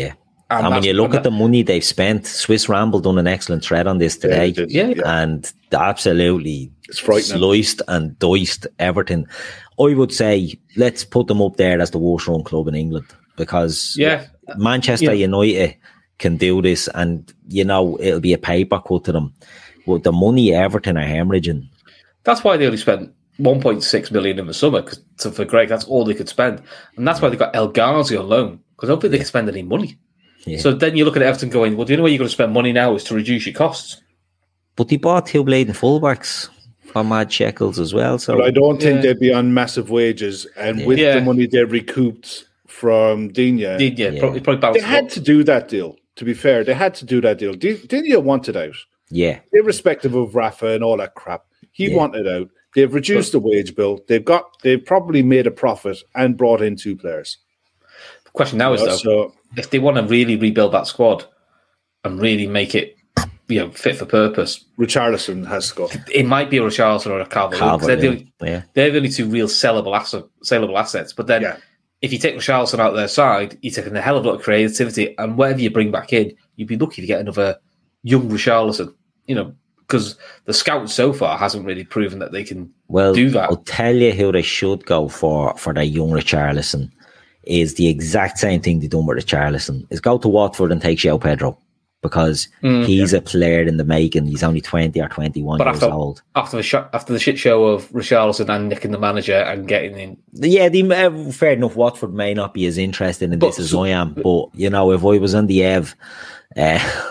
And, and when you look at the money they've spent, Swiss Ramble done an excellent thread on this today. Yeah, yeah. And absolutely it's frightening. Sliced and diced Everton. I would say let's put them up there as the worst run club in England, because yeah. Manchester yeah. United can do this, and you know it'll be a paper cut to them. But the money Everton are hemorrhaging. That's why they only spent one point six million in the summer, because for Greg, that's all they could spend, and that's why they got El Ghazi on loan, because I don't think they can spend any money. Yeah. So then you look at Everton going, well, the only way you're going to spend money now is to reduce your costs. But they bought two bleeding fullbacks for mad shekels as well. So but I don't think yeah. they'd be on massive wages, and yeah. with yeah. the money they recouped from Digne, Digne yeah. probably, probably they had up. to do that deal. To be fair, they had to do that deal. Digne wanted out. Yeah, irrespective of Rafa and all that crap, he yeah. wanted out. They've reduced but, the wage bill. They've got. They've probably made a profit and brought in two players. The question now you is know, though, so, if they want to really rebuild that squad and really make it, you know, fit for purpose, Richarlison has to go. It might be a Richarlison or a Calvert. They're, the only, yeah. they're the only two real sellable asset, saleable assets. But then, yeah. if you take Richarlison out their side, you're taking a hell of a lot of creativity, and whatever you bring back in, you'd be lucky to get another young Richarlison. You know, because the scout so far hasn't really proven that they can well, do that. I'll tell you who they should go for for that young Richarlison. Is the exact same thing they done with Richarlison. Is go to Watford and take João Pedro, because mm, he's yeah. a player in the making. He's only twenty or twenty-one but years after, old. After the sh- after the shit show of Richarlison and nicking the manager and getting in, yeah, the, uh, fair enough. Watford may not be as interested in but, this as so, I am, but you know, if I was on the Ev, uh,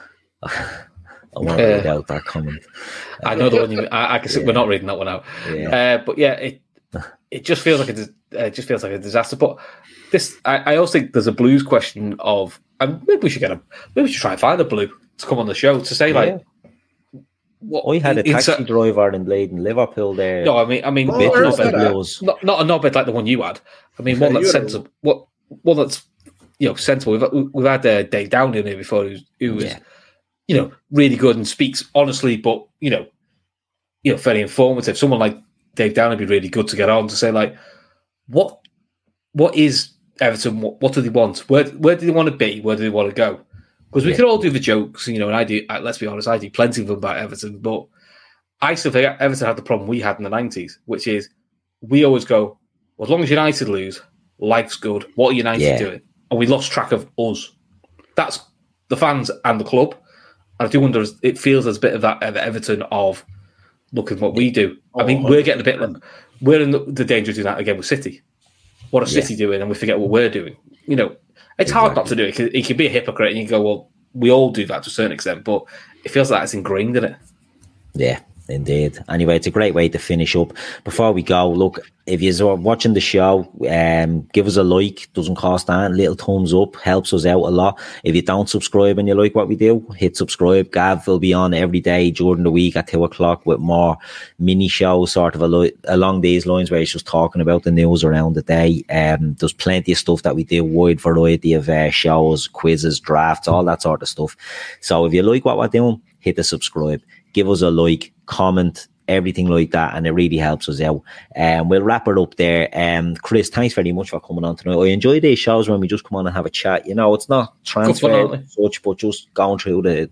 I won't uh, read out that comment. I know the one you. I, I can. Yeah. We're not reading that one out. Yeah. Uh, but yeah, it it just feels like a it just feels like a disaster. But this, I, I also think there's a Blues question of, and maybe we should get a maybe we should try and find a Blue to come on the show to say like. Yeah. What, I had a taxi a, driver in Bladen, Liverpool there. No, I mean, I mean, oh, not, not, not a knobhead like the one you had. I mean, one that's sensible. What one that's you know sensible. We've we've had uh, Dave Downey in here before, who, who was yeah. you know really good and speaks honestly, but you know, you know, very informative. Someone like Dave Downey would be really good to get on to say like, what what is Everton? What, what do they want? Where where do they want to be? Where do they want to go? Because we yeah. could all do the jokes, you know, and I do, let's be honest, I do plenty of them about Everton, but I still think Everton had the problem we had in the nineties, which is we always go, well, as long as United lose, life's good. What are United yeah. doing? And we lost track of us. That's the fans and the club. And I do wonder, it feels as a bit of that of Everton of, look at what we do. I mean, we're getting a bit like, we're in the, the danger of doing that again with City. What are City yeah. doing? And we forget what we're doing. You know, it's exactly. hard not to do it. It can be a hypocrite, and you can go, well, we all do that to a certain extent, but it feels like it's ingrained in it. Yeah, indeed. Anyway, it's a great way to finish up. Before we go, look, if you're watching the show, um, give us a like. Doesn't cost that. Little thumbs up helps us out a lot. If you don't subscribe and you like what we do, hit subscribe. Gav will be on every day during the week at two o'clock with more mini shows, sort of al- along these lines, where he's just talking about the news around the day. Um, there's plenty of stuff that we do, wide variety of uh, shows, quizzes, drafts, all that sort of stuff. So if you like what we're doing, hit the subscribe. Give us a like, comment, everything like that, and it really helps us out. Um, we'll wrap it up there. Um, Chris, thanks very much for coming on tonight. I enjoy these shows when we just come on and have a chat. You know, it's not transfer and such, but just going through the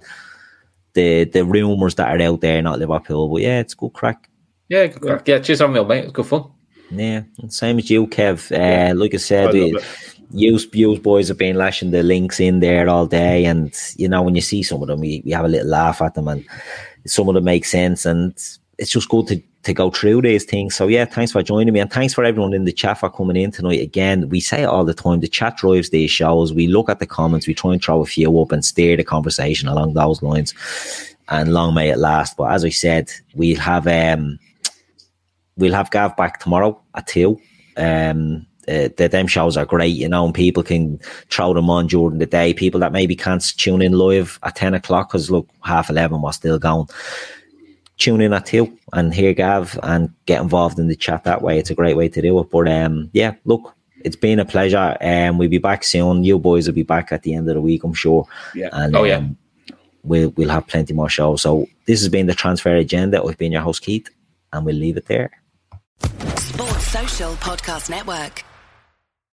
the the rumours that are out there, not Liverpool. But yeah, it's good crack. Yeah, good crack. Yeah, cheers on me, mate. It's good fun. Yeah, same as you, Kev. Uh, like I said, I you, you boys have been lashing the links in there all day, and you know, when you see some of them, we, we have a little laugh at them, and some of them make sense, and it's just good to, to go through these things. So yeah, thanks for joining me, and thanks for everyone in the chat for coming in tonight. Again, we say it all the time, the chat drives these shows. We look at the comments, we try and throw a few up and steer the conversation along those lines, and long may it last. But as I said, we'll have um we'll have Gav back tomorrow at two. Um Uh, the them shows are great, you know, and people can throw them on during the day. People that maybe can't tune in live at ten o'clock because look, half eleven was still going. Tune in at two and hear Gav and get involved in the chat that way. It's a great way to do it. But um, yeah, look, it's been a pleasure. Um, we'll be back soon. You boys will be back at the end of the week, I'm sure. Yeah. And, oh yeah. Um, we'll we'll have plenty more shows. So this has been the Transfer Agenda. I've been your host Keith, and we'll leave it there. Sports Social Podcast Network.